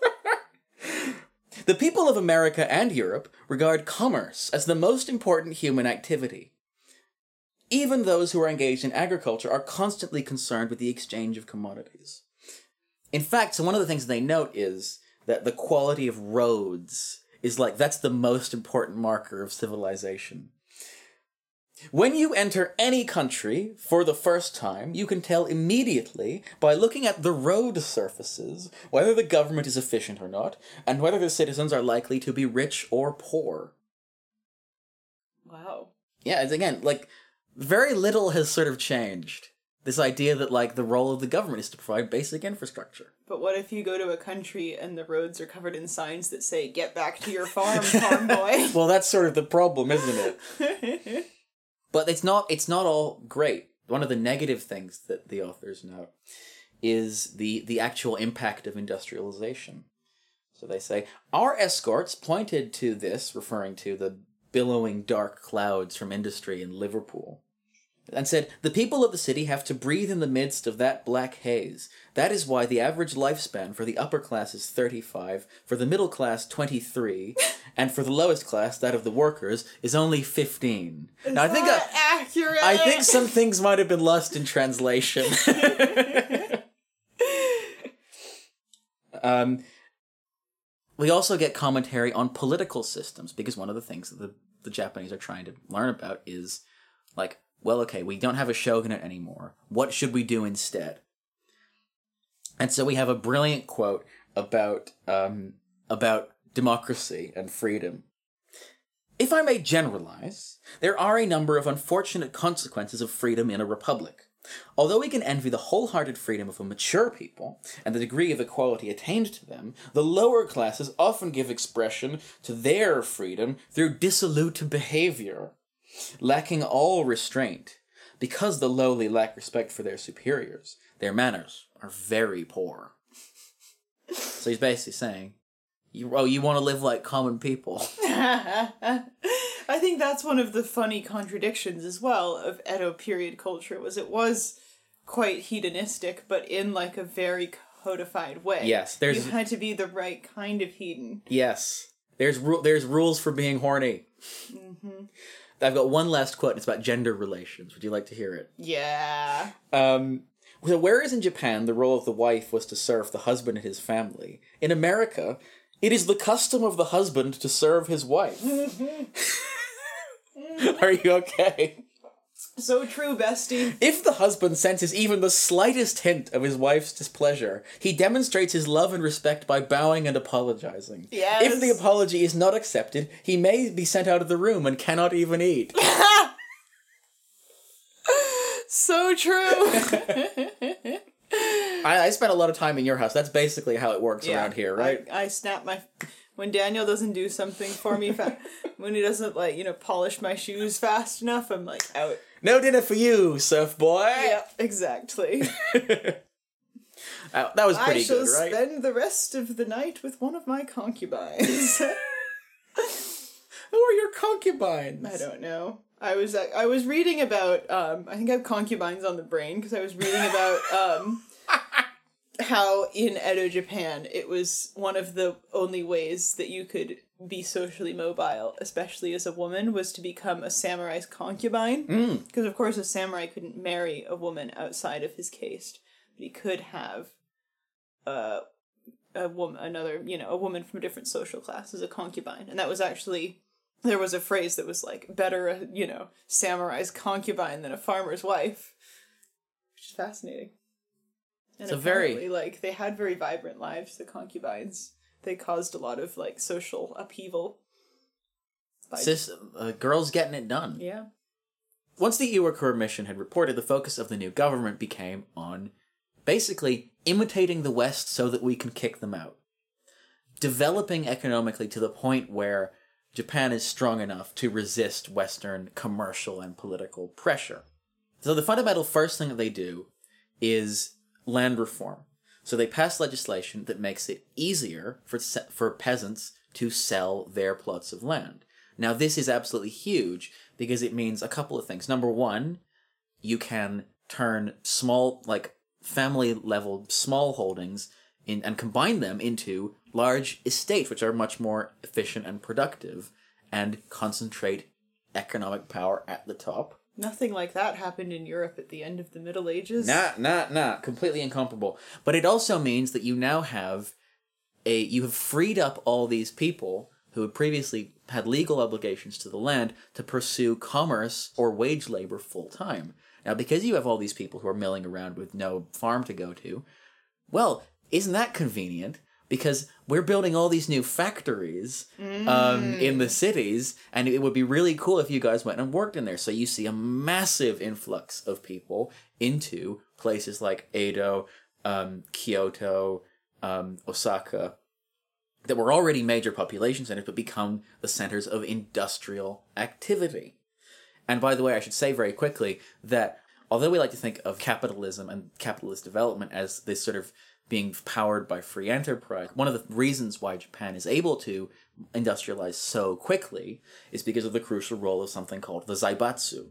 "The people of America and Europe regard commerce as the most important human activity. Even those who are engaged in agriculture are constantly concerned with the exchange of commodities." In fact, so one of the things they note is that the quality of roads is that's the most important marker of civilization. "When you enter any country for the first time, you can tell immediately by looking at the road surfaces whether the government is efficient or not, and whether the citizens are likely to be rich or poor." Wow. Yeah, it's again, very little has sort of changed. This idea that, the role of the government is to provide basic infrastructure. But what if you go to a country and the roads are covered in signs that say, "Get back to your farm, farm boy"? Well, that's sort of the problem, isn't it? But it's not all great. One of the negative things that the authors note is the actual impact of industrialization. So they say, "Our escorts pointed to this," referring to the billowing dark clouds from industry in Liverpool, and said, "The people of the city have to breathe in the midst of that black haze. That is why the average lifespan for the upper class is 35, for the middle class 23, and for the lowest class, that of the workers, is only 15. Now, I think accurate? I think some things might have been lost in translation. We also get commentary on political systems, because one of the things that the Japanese are trying to learn about is, well, okay, we don't have a shogunate anymore. What should we do instead? And so we have a brilliant quote about democracy and freedom. "If I may generalize, there are a number of unfortunate consequences of freedom in a republic. Although we can envy the wholehearted freedom of a mature people, and the degree of equality attained to them, the lower classes often give expression to their freedom through dissolute behavior, lacking all restraint. Because the lowly lack respect for their superiors, their manners are very poor." So he's basically saying, you want to live like common people. I think that's one of the funny contradictions as well of Edo period culture, it was quite hedonistic, but in a very codified way. Yes, you had to be the right kind of hedon. Yes, there's rules for being horny. Mm-hmm. I've got one last quote, and it's about gender relations. Would you like to hear it? Yeah. So whereas in Japan, the role of the wife was to serve the husband and his family, in America, it is the custom of the husband to serve his wife. Are you okay? So true, bestie. "If the husband senses even the slightest hint of his wife's displeasure, he demonstrates his love and respect by bowing and apologizing. Yes. If the apology is not accepted, he may be sent out of the room and cannot even eat." So true. I spent a lot of time in your house. That's basically how it works around here, right? I snap when Daniel doesn't do something for me, when he doesn't polish my shoes fast enough, I'm out. No dinner for you, surf boy. Yeah, exactly. That was pretty good, right? I shall spend the rest of the night with one of my concubines. Who are your concubines? I don't know. I was reading about I think I have concubines on the brain because I was reading about how in Edo Japan it was one of the only ways that you could be socially mobile, especially as a woman, was to become a samurai's concubine. Because of course a samurai couldn't marry a woman outside of his caste, but he could have a woman from a different social class as a concubine. And that was actually, there was a phrase that was like, better a, samurai's concubine than a farmer's wife. Which is fascinating. And So apparently, they had very vibrant lives, the concubines. They caused a lot of, social upheaval. Girls getting it done. Yeah. Once the Iwakura mission had reported, the focus of the new government became on basically imitating the West so that we can kick them out. Developing economically to the point where Japan is strong enough to resist Western commercial and political pressure. So the fundamental first thing that they do is land reform. So they pass legislation that makes it easier for peasants to sell their plots of land. Now, this is absolutely huge because it means a couple of things. Number one, you can turn small, family-level small holdings and combine them into large estates, which are much more efficient and productive, and concentrate economic power at the top. Nothing like that happened in Europe at the end of the Middle Ages. Nah. Completely incomparable. But it also means that you now have you have freed up all these people who had previously had legal obligations to the land to pursue commerce or wage labor full time. Now, because you have all these people who are milling around with no farm to go to, well, isn't that convenient? Because we're building all these new factories in the cities, and it would be really cool if you guys went and worked in there. So you see a massive influx of people into places like Edo, Kyoto, Osaka, that were already major population centers, but become the centers of industrial activity. And by the way, I should say very quickly that although we like to think of capitalism and capitalist development as this sort of being powered by free enterprise, one of the reasons why Japan is able to industrialize so quickly is because of the crucial role of something called the zaibatsu.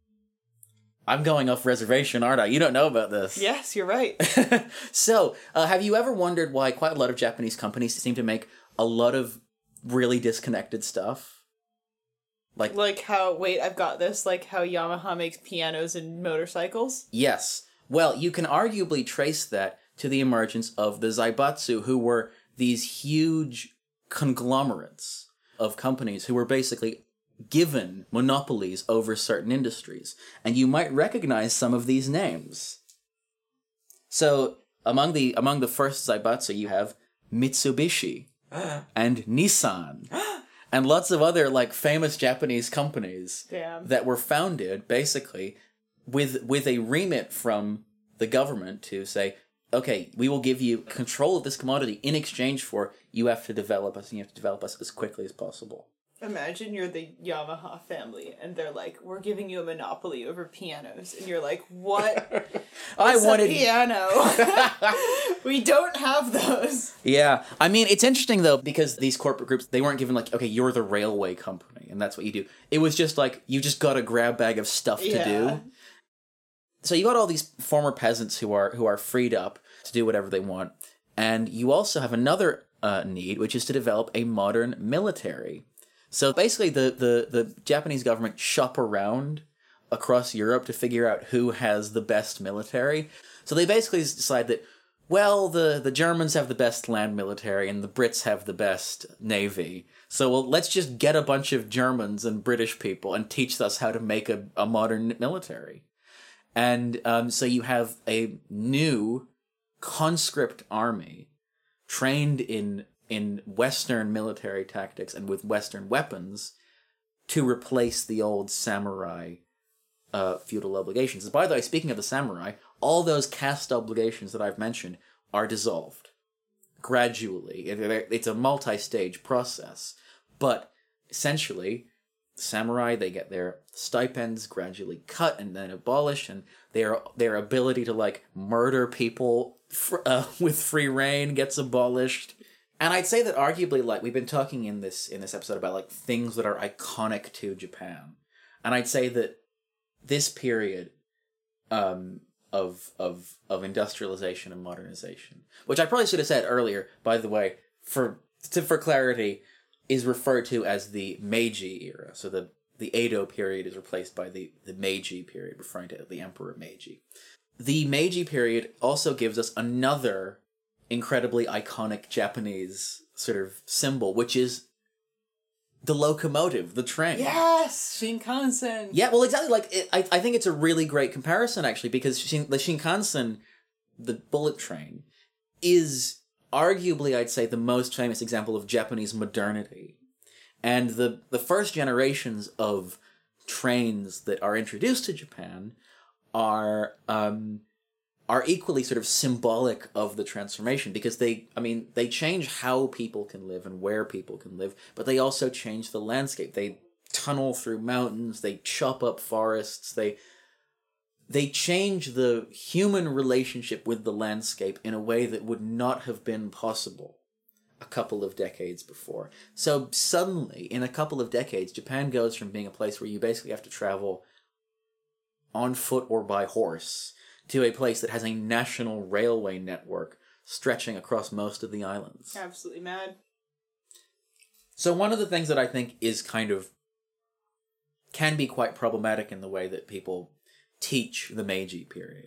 I'm going off reservation, aren't I? You don't know about this. Yes, you're right. So, have you ever wondered why quite a lot of Japanese companies seem to make a lot of really disconnected stuff? Like how, wait, I've got this, like how Yamaha makes pianos and motorcycles? Yes. Well, you can arguably trace that to the emergence of the zaibatsu, who were these huge conglomerates of companies who were basically given monopolies over certain industries. And you might recognize some of these names. So, among the first zaibatsu, you have Mitsubishi and Nissan and lots of other famous Japanese companies that were founded basically with a remit from the government to say, okay, we will give you control of this commodity in exchange for you have to develop us, and you have to develop us as quickly as possible. Imagine you're the Yamaha family, and they're like, we're giving you a monopoly over pianos. And you're like, what? I wanted a piano. We don't have those. Yeah. I mean, it's interesting, though, because these corporate groups, they weren't given okay, you're the railway company, and that's what you do. It was just you just got a grab bag of stuff to do. So you got all these former peasants who are freed up to do whatever they want. And you also have another need, which is to develop a modern military. So basically the Japanese government shop around across Europe to figure out who has the best military. So they basically decide that, well, the Germans have the best land military and the Brits have the best navy. So let's just get a bunch of Germans and British people and teach us how to make a modern military. And so you have a new conscript army trained in Western military tactics and with Western weapons to replace the old samurai feudal obligations. By the way, speaking of the samurai, all those caste obligations that I've mentioned are dissolved gradually. It's a multi-stage process. But essentially, samurai, they get their stipends gradually cut and then abolished, and their ability to murder people with free reign gets abolished. And I'd say that arguably, we've been talking in this episode about things that are iconic to Japan, and I'd say that this period of industrialization and modernization, which I probably should have said earlier, by the way, for clarity, is referred to as the Meiji era. So the Edo period is replaced by the Meiji period, referring to the Emperor Meiji. The Meiji period also gives us another incredibly iconic Japanese sort of symbol, which is the locomotive, the train. Yes! Shinkansen! Yeah, well, exactly. Like, I think it's a really great comparison, actually, because the Shinkansen, the bullet train, is arguably, I'd say, the most famous example of Japanese modernity. And the first generations of trains that are introduced to Japan are equally sort of symbolic of the transformation, because they change how people can live and where people can live, but they also change the landscape. They tunnel through mountains, they chop up forests, they change the human relationship with the landscape in a way that would not have been possible a couple of decades before. So suddenly, in a couple of decades, Japan goes from being a place where you basically have to travel on foot or by horse to a place that has a national railway network stretching across most of the islands. Absolutely mad. So one of the things that I think is can be quite problematic in the way that people teach the Meiji period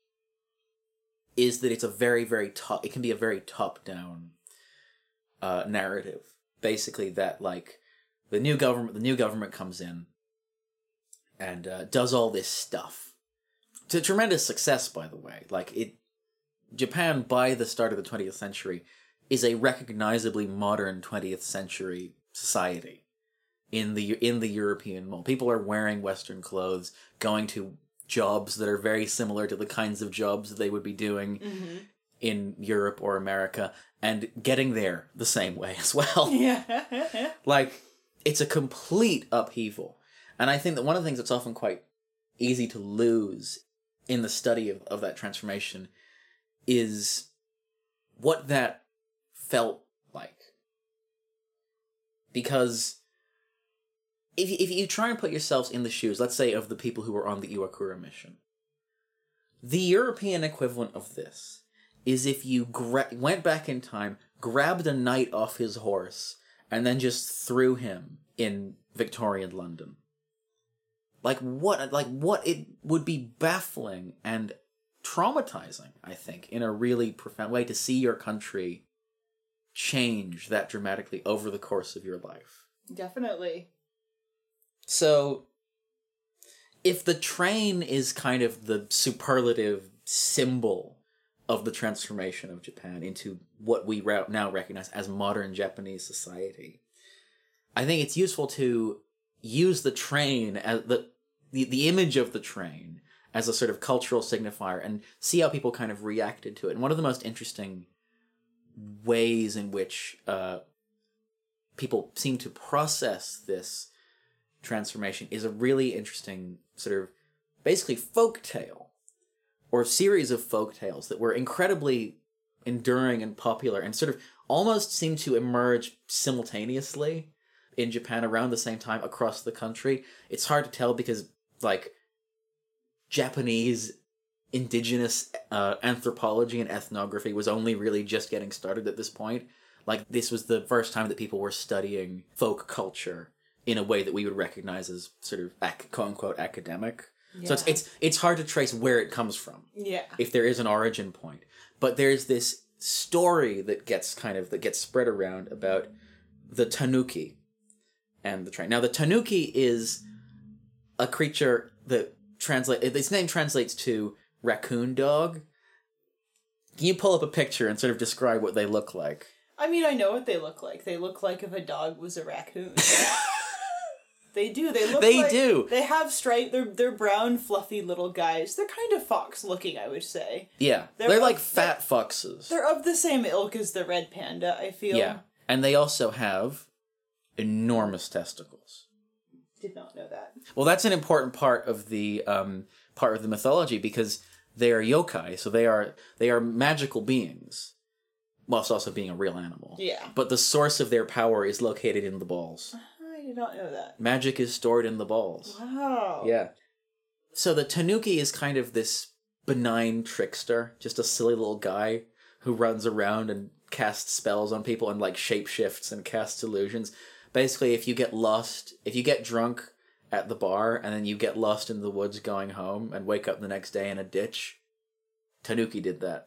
is that it's a very, very it can be a very top-down narrative. Basically that, like, the new government comes in and does all this stuff. To tremendous success, by the way. Japan, by the start of the 20th century, is a recognizably modern 20th century society in the European mold. People are wearing Western clothes, going to jobs that are very similar to the kinds of jobs that they would be doing in Europe or America, and getting there the same way as well. Yeah. It's a complete upheaval. And I think that one of the things that's often quite easy to lose in the study of that transformation is what that felt like. Because if you try and put yourselves in the shoes, let's say, of the people who were on the Iwakura mission, the European equivalent of this is if you went back in time, grabbed a knight off his horse, and then just threw him in Victorian London. What it would be baffling and traumatizing, I think, in a really profound way, to see your country change that dramatically over the course of your life. Definitely. So, if the train is kind of the superlative symbol of the transformation of Japan into what we now recognize as modern Japanese society, I think it's useful to use the train as the image of the train as a sort of cultural signifier and see how people kind of reacted to it. And one of the most interesting ways in which people seem to process this transformation is a really interesting sort of basically folk tale, or series of folk tales that were incredibly enduring and popular and sort of almost seemed to emerge simultaneously in Japan around the same time across the country. It's hard to tell because, Japanese indigenous anthropology and ethnography was only really just getting started at this point. This was the first time that people were studying folk culture in a way that we would recognize as sort of quote-unquote academic. Yeah. So it's hard to trace where it comes from. Yeah. If there is an origin point. But there's this story that gets spread around about the tanuki and the train. Now, the tanuki is a creature that its name translates to raccoon dog. Can you pull up a picture and sort of describe what they look like? I mean, I know what they look like. They look like if a dog was a raccoon. They do. They do. They have they're brown, fluffy little guys. They're kind of fox-looking, I would say. Yeah. They're like fat foxes. They're of the same ilk as the red panda, I feel. Yeah. And they also have enormous testicles. Did not know that. Well, that's an important part of the mythology, because they are yokai, so they are magical beings, whilst also being a real animal. Yeah. But the source of their power is located in the balls. I did not know that. Magic is stored in the balls. Wow. Yeah. So the tanuki is kind of this benign trickster, just a silly little guy who runs around and casts spells on people and like shapeshifts and casts illusions. Basically, if you get drunk at the bar and then you get lost in the woods going home and wake up the next day in a ditch, Tanuki did that.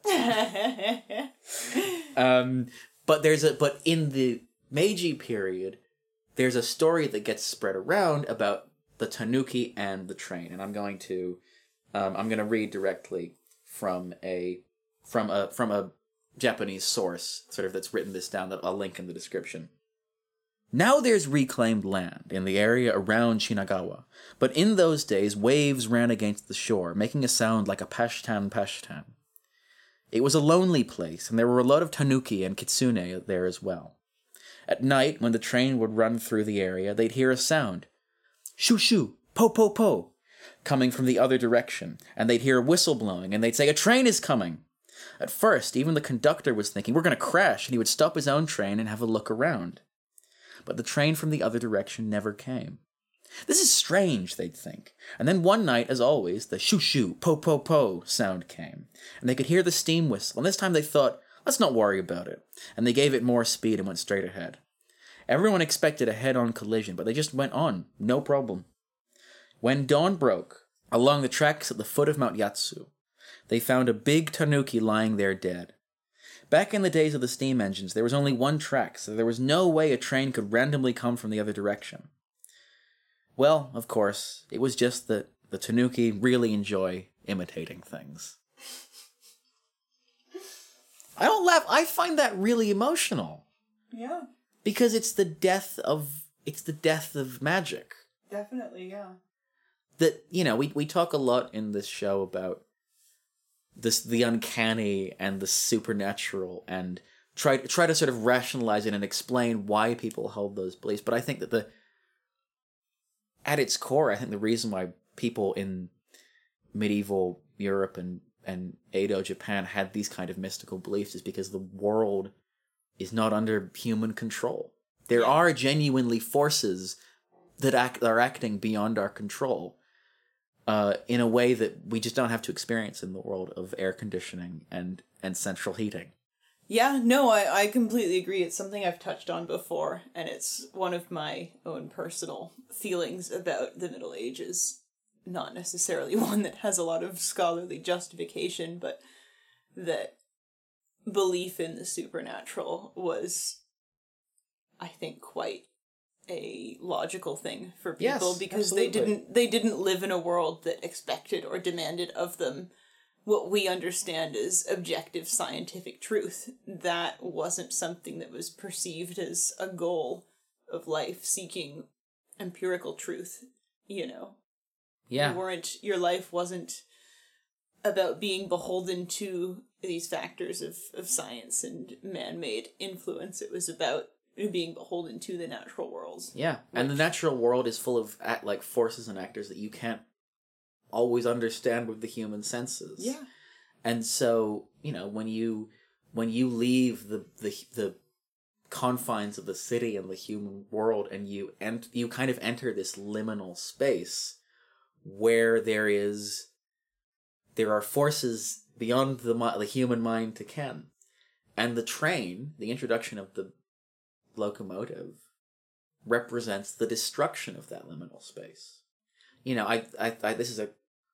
But in the Meiji period, there's a story that gets spread around about the Tanuki and the train, and I'm going to read directly from a Japanese source, sort of, that's written this down, that I'll link in the description. Now there's reclaimed land in the area around Shinagawa, but in those days waves ran against the shore, making a sound like a pashtan pashtan. It was a lonely place, and there were a lot of tanuki and kitsune there as well. At night, when the train would run through the area, they'd hear a sound, shoo shoo, po po po, coming from the other direction, and they'd hear a whistle blowing, and they'd say, a train is coming! At first, even the conductor was thinking, we're going to crash, and he would stop his own train and have a look around. But the train from the other direction never came. This is strange, they'd think. And then one night, as always, the shoo-shoo, po-po-po sound came, and they could hear the steam whistle, and this time they thought, let's not worry about it, and they gave it more speed and went straight ahead. Everyone expected a head-on collision, but they just went on, no problem. When dawn broke, along the tracks at the foot of Mount Yatsu, they found a big tanuki lying there dead. Back in the days of the steam engines, there was only one track, so there was no way a train could randomly come from the other direction. Well, of course, it was just that the tanuki really enjoy imitating things. I don't laugh. I find that really emotional. Yeah. Because it's the death of magic. Definitely, yeah. That, we talk a lot in this show about the uncanny and the supernatural, and try to sort of rationalize it and explain why people hold those beliefs. But I think that at its core, I think the reason why people in medieval Europe and Edo Japan had these kind of mystical beliefs is because the world is not under human control. There are genuinely forces that are acting beyond our control. In a way that we just don't have to experience in the world of air conditioning and central heating. Yeah, no, I completely agree. It's something I've touched on before, and it's one of my own personal feelings about the Middle Ages. Not necessarily one that has a lot of scholarly justification, but that belief in the supernatural was, I think, quite a logical thing for people, because absolutely. they didn't live in a world that expected or demanded of them what we understand as objective scientific truth. That wasn't something that was perceived as a goal of life, seeking empirical truth, Yeah. Your life wasn't about being beholden to these factors of science and man-made influence. It was about being beholden to the natural worlds. Yeah, and the natural world is full of forces and actors that you can't always understand with the human senses. Yeah. And so, when you leave the confines of the city and the human world, and you kind of enter this liminal space where there are forces beyond the human mind to ken. And the train, the introduction of the locomotive, represents the destruction of that liminal space. This is a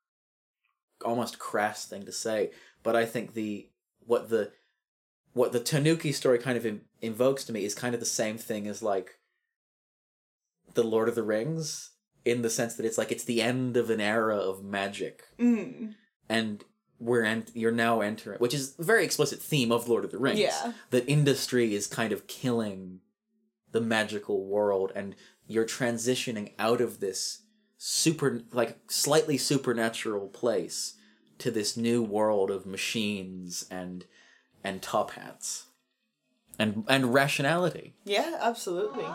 almost crass thing to say, but I think what the Tanuki story kind of invokes to me is kind of the same thing as like the Lord of the Rings, in the sense that it's the end of an era of magic, and you're now entering, which is a very explicit theme of Lord of the Rings. Yeah, that industry is kind of killing the magical world, and you're transitioning out of this slightly supernatural place to this new world of machines and top hats and rationality. Yeah, absolutely.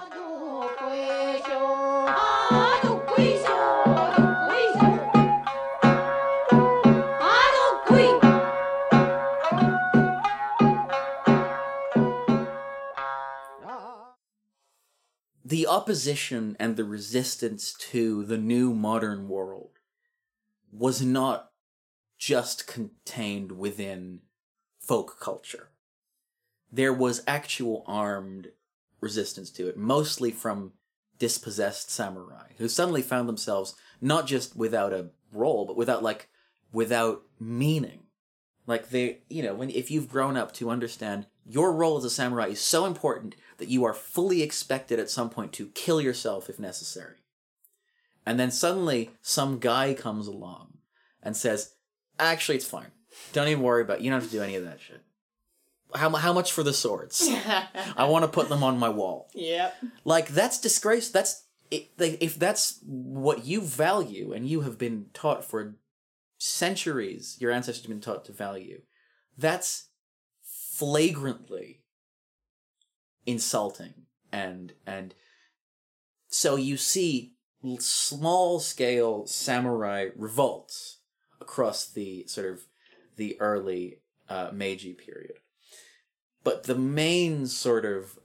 The opposition and the resistance to the new modern world was not just contained within folk culture. There was actual armed resistance to it, mostly from dispossessed samurai who suddenly found themselves not just without a role, but without meaning. Like if you've grown up to understand your role as a samurai is so important that you are fully expected at some point to kill yourself if necessary. And then suddenly some guy comes along and says, actually, it's fine. Don't even worry about it. You don't have to do any of that shit. How much for the swords? I want to put them on my wall. Yep. Like, that's disgrace. If that's what you value and you have been taught for centuries, your ancestors have been taught to value, that's flagrantly insulting. And so you see small-scale samurai revolts across the sort of the early Meiji period. But the main sort of,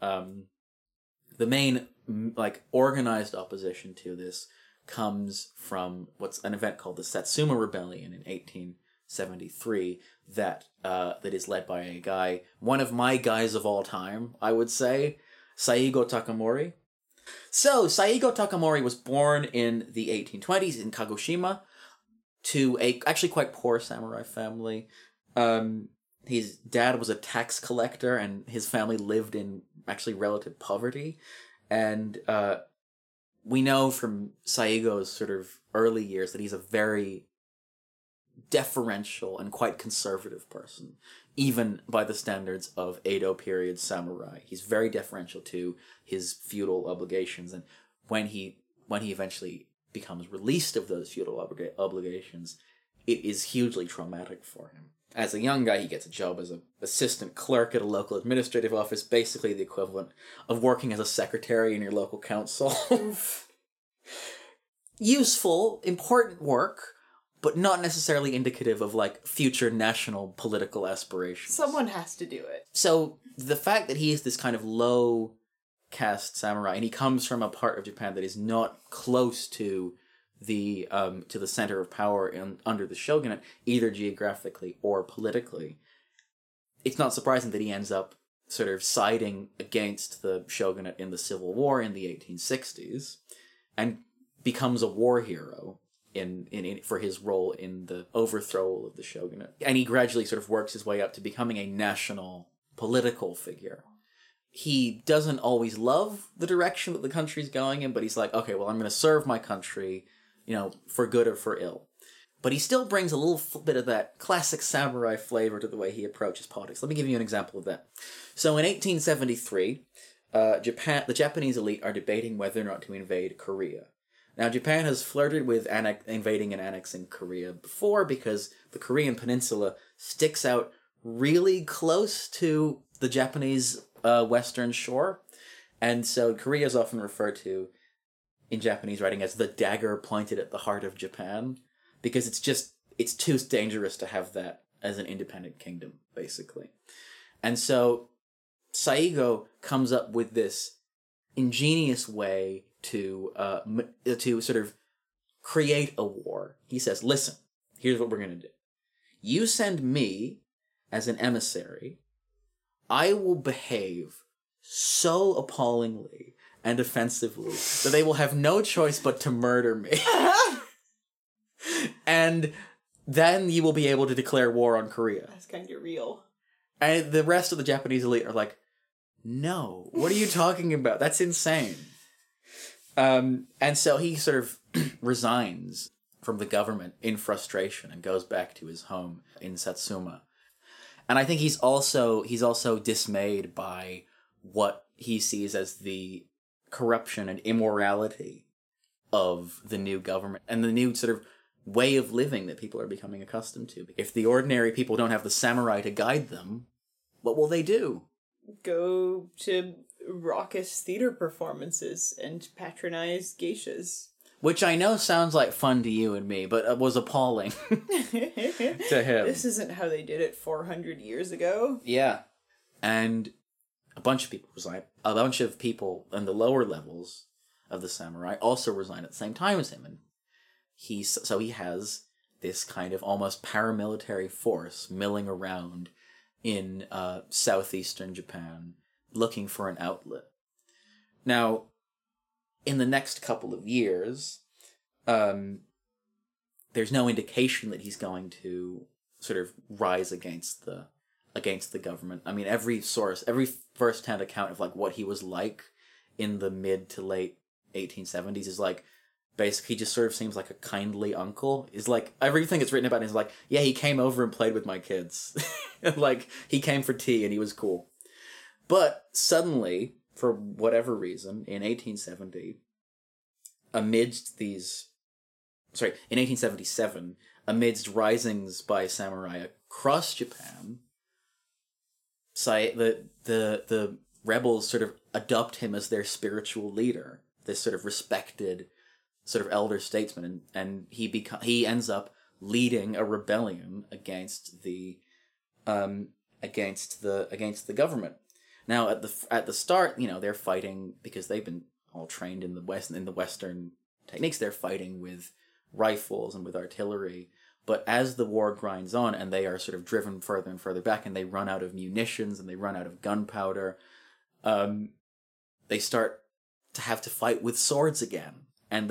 organized opposition to this comes from what's an event called the Satsuma Rebellion in 1873 that is led by a guy, one of my guys of all time, I would say, Saigo Takamori. So, Saigo Takamori was born in the 1820s in Kagoshima to a actually quite poor samurai family. His dad was a tax collector, and his family lived in actually relative poverty. And we know from Saigo's sort of early years that he's a very deferential and quite conservative person, even by the standards of Edo period samurai. He's very deferential to his feudal obligations, and when he eventually becomes released of those feudal obligations, it is hugely traumatic for him. As a young guy, he gets a job as an assistant clerk at a local administrative office, basically the equivalent of working as a secretary in your local council. Useful, important work, but not necessarily indicative of, future national political aspirations. Someone has to do it. So, the fact that he is this kind of low-caste samurai, and he comes from a part of Japan that is not close to the center of power under the shogunate, either geographically or politically, it's not surprising that he ends up sort of siding against the shogunate in the Civil War in the 1860s, and becomes a war hero for his role in the overthrow of the shogunate. And he gradually sort of works his way up to becoming a national political figure. He doesn't always love the direction that the country's going in, but he's like, okay, well, I'm going to serve my country, for good or for ill. But he still brings a little bit of that classic samurai flavor to the way he approaches politics. Let me give you an example of that. So in 1873, the Japanese elite are debating whether or not to invade Korea. Now, Japan has flirted with invading and annexing Korea before because the Korean peninsula sticks out really close to the Japanese western shore. And so Korea is often referred to in Japanese writing as the dagger pointed at the heart of Japan, because it's too dangerous to have that as an independent kingdom, basically. And so Saigo comes up with this ingenious way to sort of create a war. He says, listen, here's what we're going to do. You send me as an emissary. I will behave so appallingly and offensively that they will have no choice but to murder me. And then you will be able to declare war on Korea. That's kind of real. And the rest of the Japanese elite are like, no, what are you talking about? That's insane. And so he sort of resigns from the government in frustration and goes back to his home in Satsuma. And I think he's also dismayed by what he sees as the corruption and immorality of the new government and the new sort of way of living that people are becoming accustomed to. If the ordinary people don't have the samurai to guide them, what will they do? Go to raucous theater performances and patronize geishas. Which I know sounds like fun to you and me, but it was appalling to him. This isn't how they did it 400 years ago. Yeah. And a bunch of people resign. A bunch of people in the lower levels of the samurai also resign at the same time as him. And he has this kind of almost paramilitary force milling around in southeastern Japan, looking for an outlet. Now, in the next couple of years, there's no indication that he's going to sort of rise against the government. I mean, every first-hand account of like what he was like in the mid to late 1870s is like, basically, he just sort of seems like a kindly uncle. Is like everything that's written about him is like, yeah, he came over and played with my kids, like he came for tea and he was cool. But suddenly, for whatever reason, in 1870, in 1877, amidst risings by samurai across Japan, the rebels sort of adopt him as their spiritual leader, this sort of respected sort of elder statesman, and he ends up leading a rebellion against the government. Now at the start, they're fighting because they've been all trained in the Western techniques. They're fighting with rifles and with artillery. But as the war grinds on and they are sort of driven further and further back and they run out of munitions and they run out of gunpowder, they start to have to fight with swords again. And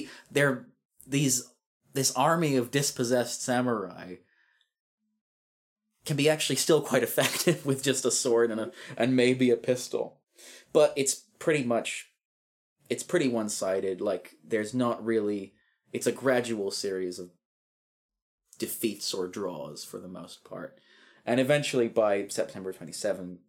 this army of dispossessed samurai can be actually still quite effective with just a sword and maybe a pistol. But it's pretty one-sided. Like, there's not really... It's a gradual series of defeats or draws for the most part. And eventually by September 22nd.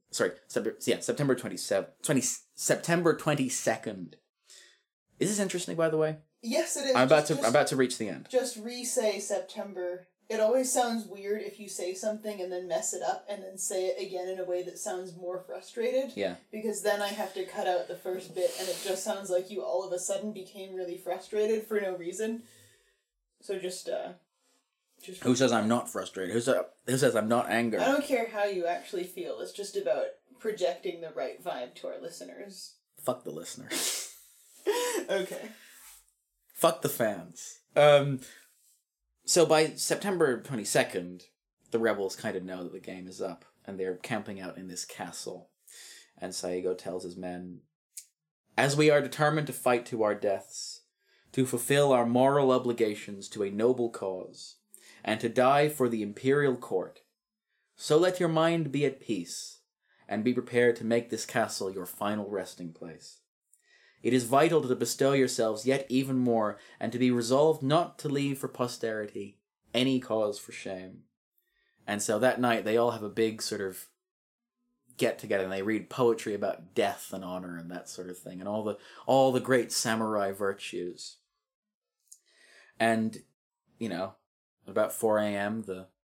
Is this interesting, by the way? Yes, it is. I'm about to reach the end. Just re-say September. It always sounds weird if you say something and then mess it up and then say it again in a way that sounds more frustrated. Yeah. Because then I have to cut out the first bit and it just sounds like you all of a sudden became really frustrated for no reason. So just who says I'm not frustrated? Who says I'm not angry? I don't care how you actually feel. It's just about projecting the right vibe to our listeners. Fuck the listeners. Okay. Fuck the fans. So by September 22nd, the rebels kind of know that the game is up, and they're camping out in this castle. And Saigo tells his men, "As we are determined to fight to our deaths, to fulfill our moral obligations to a noble cause, and to die for the imperial court, so let your mind be at peace, and be prepared to make this castle your final resting place. It is vital to bestow yourselves yet even more, and to be resolved not to leave for posterity any cause for shame." And so that night they all have a big sort of get together and they read poetry about death and honor and that sort of thing, and all the great samurai virtues. And, at about 4 a.m.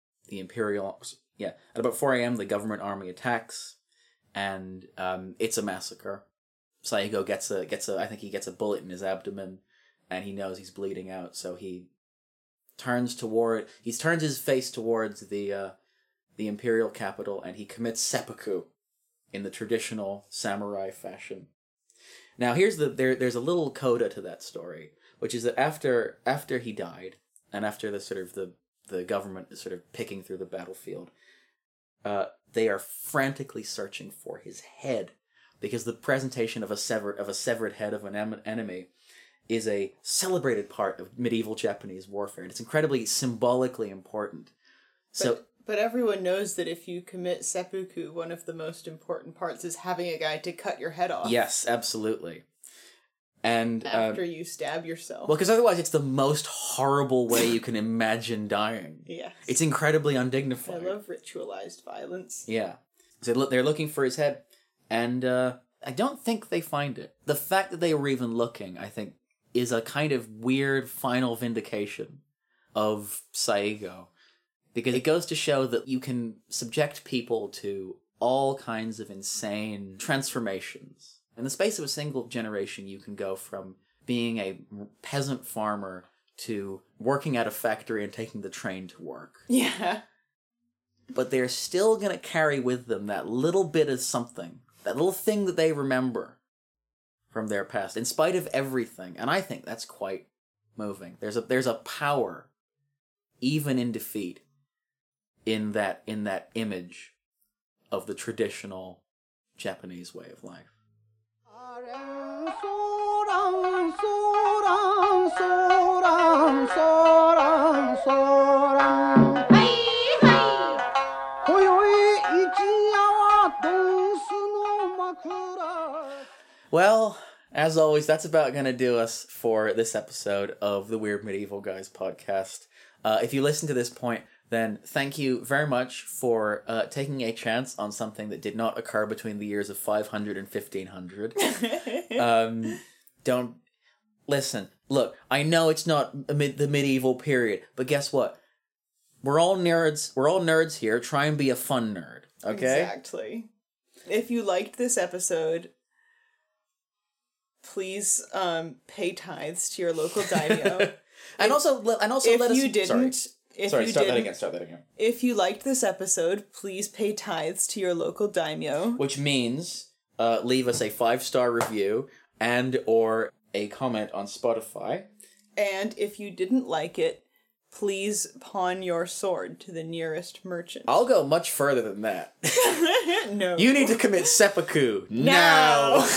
At about 4 a.m. the government army attacks, and it's a massacre. Saigo gets a bullet in his abdomen, and he knows he's bleeding out, so he turns his face towards the imperial capital, and he commits seppuku in the traditional samurai fashion. Now there's a little coda to that story, which is that after he died, and after the government is sort of picking through the battlefield, they are frantically searching for his head, because the presentation of a severed head of an enemy is a celebrated part of medieval Japanese warfare, and it's incredibly symbolically important. But everyone knows that if you commit seppuku, one of the most important parts is having a guy to cut your head off. Yes, absolutely. And after you stab yourself. Well, because otherwise it's the most horrible way you can imagine dying. Yes. It's incredibly undignified. I love ritualized violence. Yeah. So they're looking for his head, and I don't think they find it. The fact that they were even looking, I think, is a kind of weird final vindication of Saigo. Because it goes to show that you can subject people to all kinds of insane transformations. In the space of a single generation, you can go from being a peasant farmer to working at a factory and taking the train to work. Yeah. But they're still going to carry with them that little bit of something, that little thing that they remember from their past, in spite of everything. And I think that's quite moving. There's a power, even in defeat, in that image of the traditional Japanese way of life. Well, as always, that's about going to do us for this episode of the Weird Medieval Guys podcast. If you listen to this point, then thank you very much for taking a chance on something that did not occur between the years of 500 and 1500. Don't... Listen, look, I know it's not the medieval period, but guess what? We're all nerds. We're all nerds here. Try and be a fun nerd, okay? Exactly. If you liked this episode, please pay tithes to your local daimyo. and also let us... If you didn't... Start that again. If you liked this episode, please pay tithes to your local daimyo. Which means leave us a 5-star review and or a comment on Spotify. And if you didn't like it, please pawn your sword to the nearest merchant. I'll go much further than that. No. You need to commit seppuku now.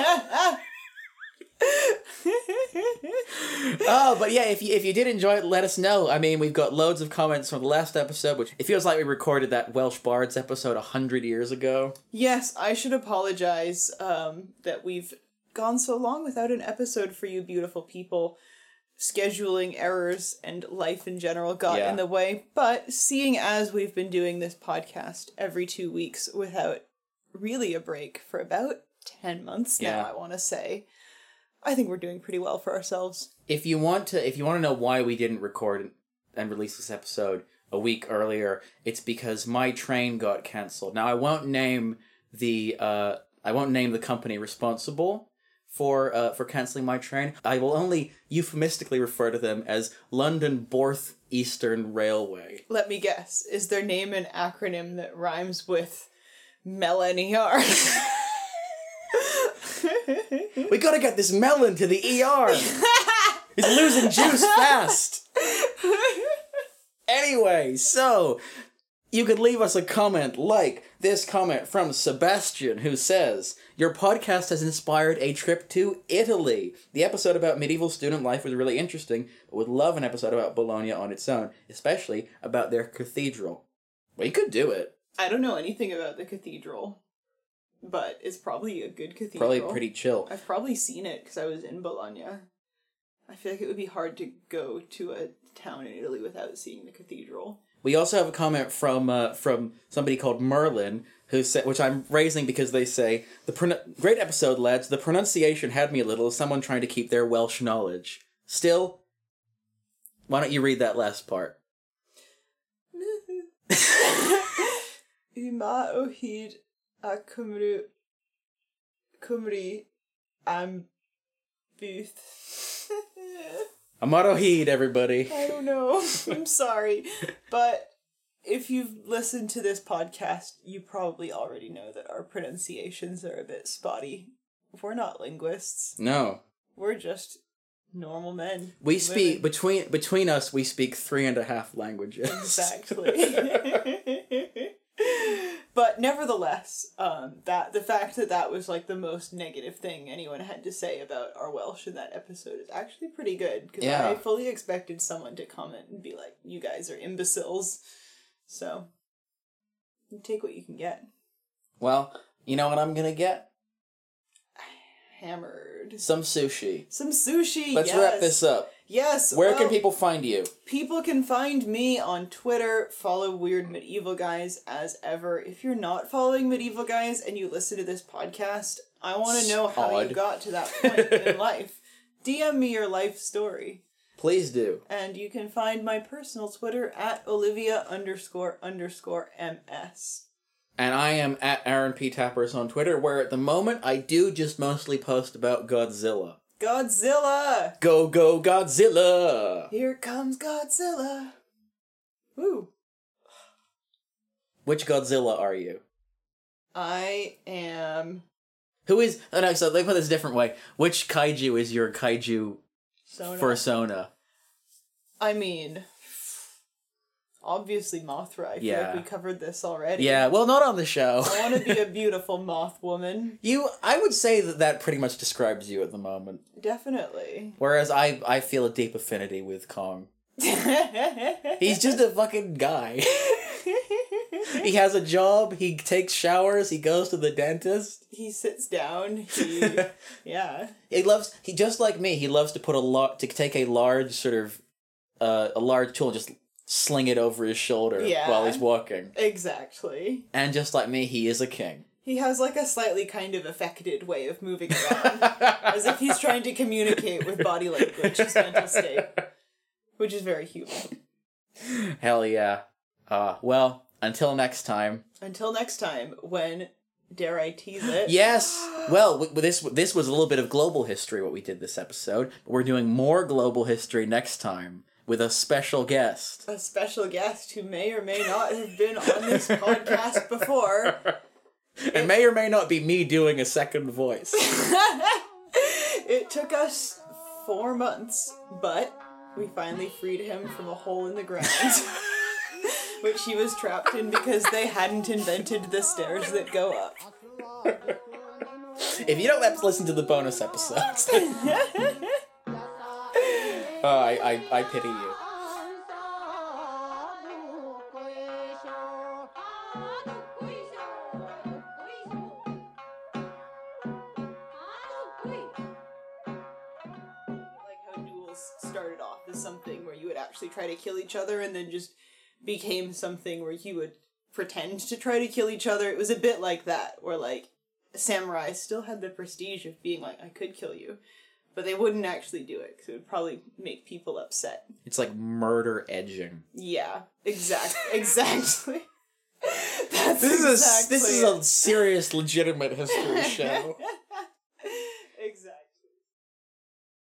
Oh, but yeah, if you did enjoy it, let us know. I mean, we've got loads of comments from the last episode, which it feels like we recorded that Welsh Bards episode 100 years ago. Yes, I should apologize that we've gone so long without an episode for you beautiful people. Scheduling errors and life in general got in the way, but seeing as we've been doing this podcast every 2 weeks without really a break for about 10 months now, I want to say, I think we're doing pretty well for ourselves. If you want to know why we didn't record and release this episode a week earlier, it's because my train got cancelled. Now I won't name the company responsible for cancelling my train. I will only euphemistically refer to them as London Borth Eastern Railway. Let me guess. Is their name an acronym that rhymes with Melaniar? We gotta get this melon to the ER! He's losing juice fast! Anyway, so... You could leave us a comment like this comment from Sebastian, who says, "Your podcast has inspired a trip to Italy. The episode about medieval student life was really interesting, but would love an episode about Bologna on its own, especially about their cathedral." We could do it. I don't know anything about the cathedral, but it's probably a good cathedral. Probably pretty chill. I've probably seen it because I was in Bologna. I feel like it would be hard to go to a town in Italy without seeing the cathedral. We also have a comment from somebody called Merlin, who said, which I'm raising because they say, great episode, lads. The pronunciation had me a little as someone trying to keep their Welsh knowledge. Still, why don't you read that last part? Yma o hyd a Cymru am booth. Amar o hyd, everybody. I don't know. I'm sorry. But if you've listened to this podcast, you probably already know that our pronunciations are a bit spotty. We're not linguists. No. We're just normal men. We speak, between us, we speak 3.5 languages. Exactly. But nevertheless, the fact that was like the most negative thing anyone had to say about our Welsh in that episode is actually pretty good. Because I fully expected someone to comment and be like, "You guys are imbeciles." So, you take what you can get. Well, you know what I'm gonna get? Hammered. Some sushi. Some sushi. Let's wrap this up. Yes. Where can people find you? People can find me on Twitter. Follow Weird Medieval Guys as ever. If you're not following Medieval Guys and you listen to this podcast, I want to know how you got to that point in life. DM me your life story. Please do. And you can find my personal Twitter at Olivia__MS. And I am at Aaron P. Tappers on Twitter, where at the moment I do just mostly post about Godzilla. Godzilla! Go, go, Godzilla! Here comes Godzilla! Woo! Which Godzilla are you? I am... Who is... Oh no, so let me put this a different way. Which kaiju is your kaiju persona? I mean... Obviously Mothra. I feel Yeah. like we covered this already. Yeah, well, not on the show. I want to be a beautiful moth woman. I would say that pretty much describes you at the moment. Definitely. Whereas I feel a deep affinity with Kong. He's just a fucking guy. He has a job, he takes showers, he goes to the dentist. He sits down, yeah. He just like me, he loves to take a large sort of, a large tool and just sling it over his shoulder while he's walking. Exactly. And just like me, he is a king. He has like a slightly kind of affected way of moving around. As if he's trying to communicate with body language, his mental state. Which is very human. Hell yeah. Well, until next time. Until next time, when, dare I tease it? Yes! Well, this was a little bit of global history, what we did this episode. We're doing more global history next time with a special guest. A special guest who may or may not have been on this podcast before. And may or may not be me doing a second voice. It took us 4 months, but we finally freed him from a hole in the ground. Which he was trapped in because they hadn't invented the stairs that go up. If you don't have to listen to the bonus episodes. I pity you. Like how duels started off as something where you would actually try to kill each other and then just became something where you would pretend to try to kill each other. It was a bit like that, where like samurai still had the prestige of being like, I could kill you, but they wouldn't actually do it because it would probably make people upset. It's like murder edging. Yeah, exactly. This is a serious, legitimate history show.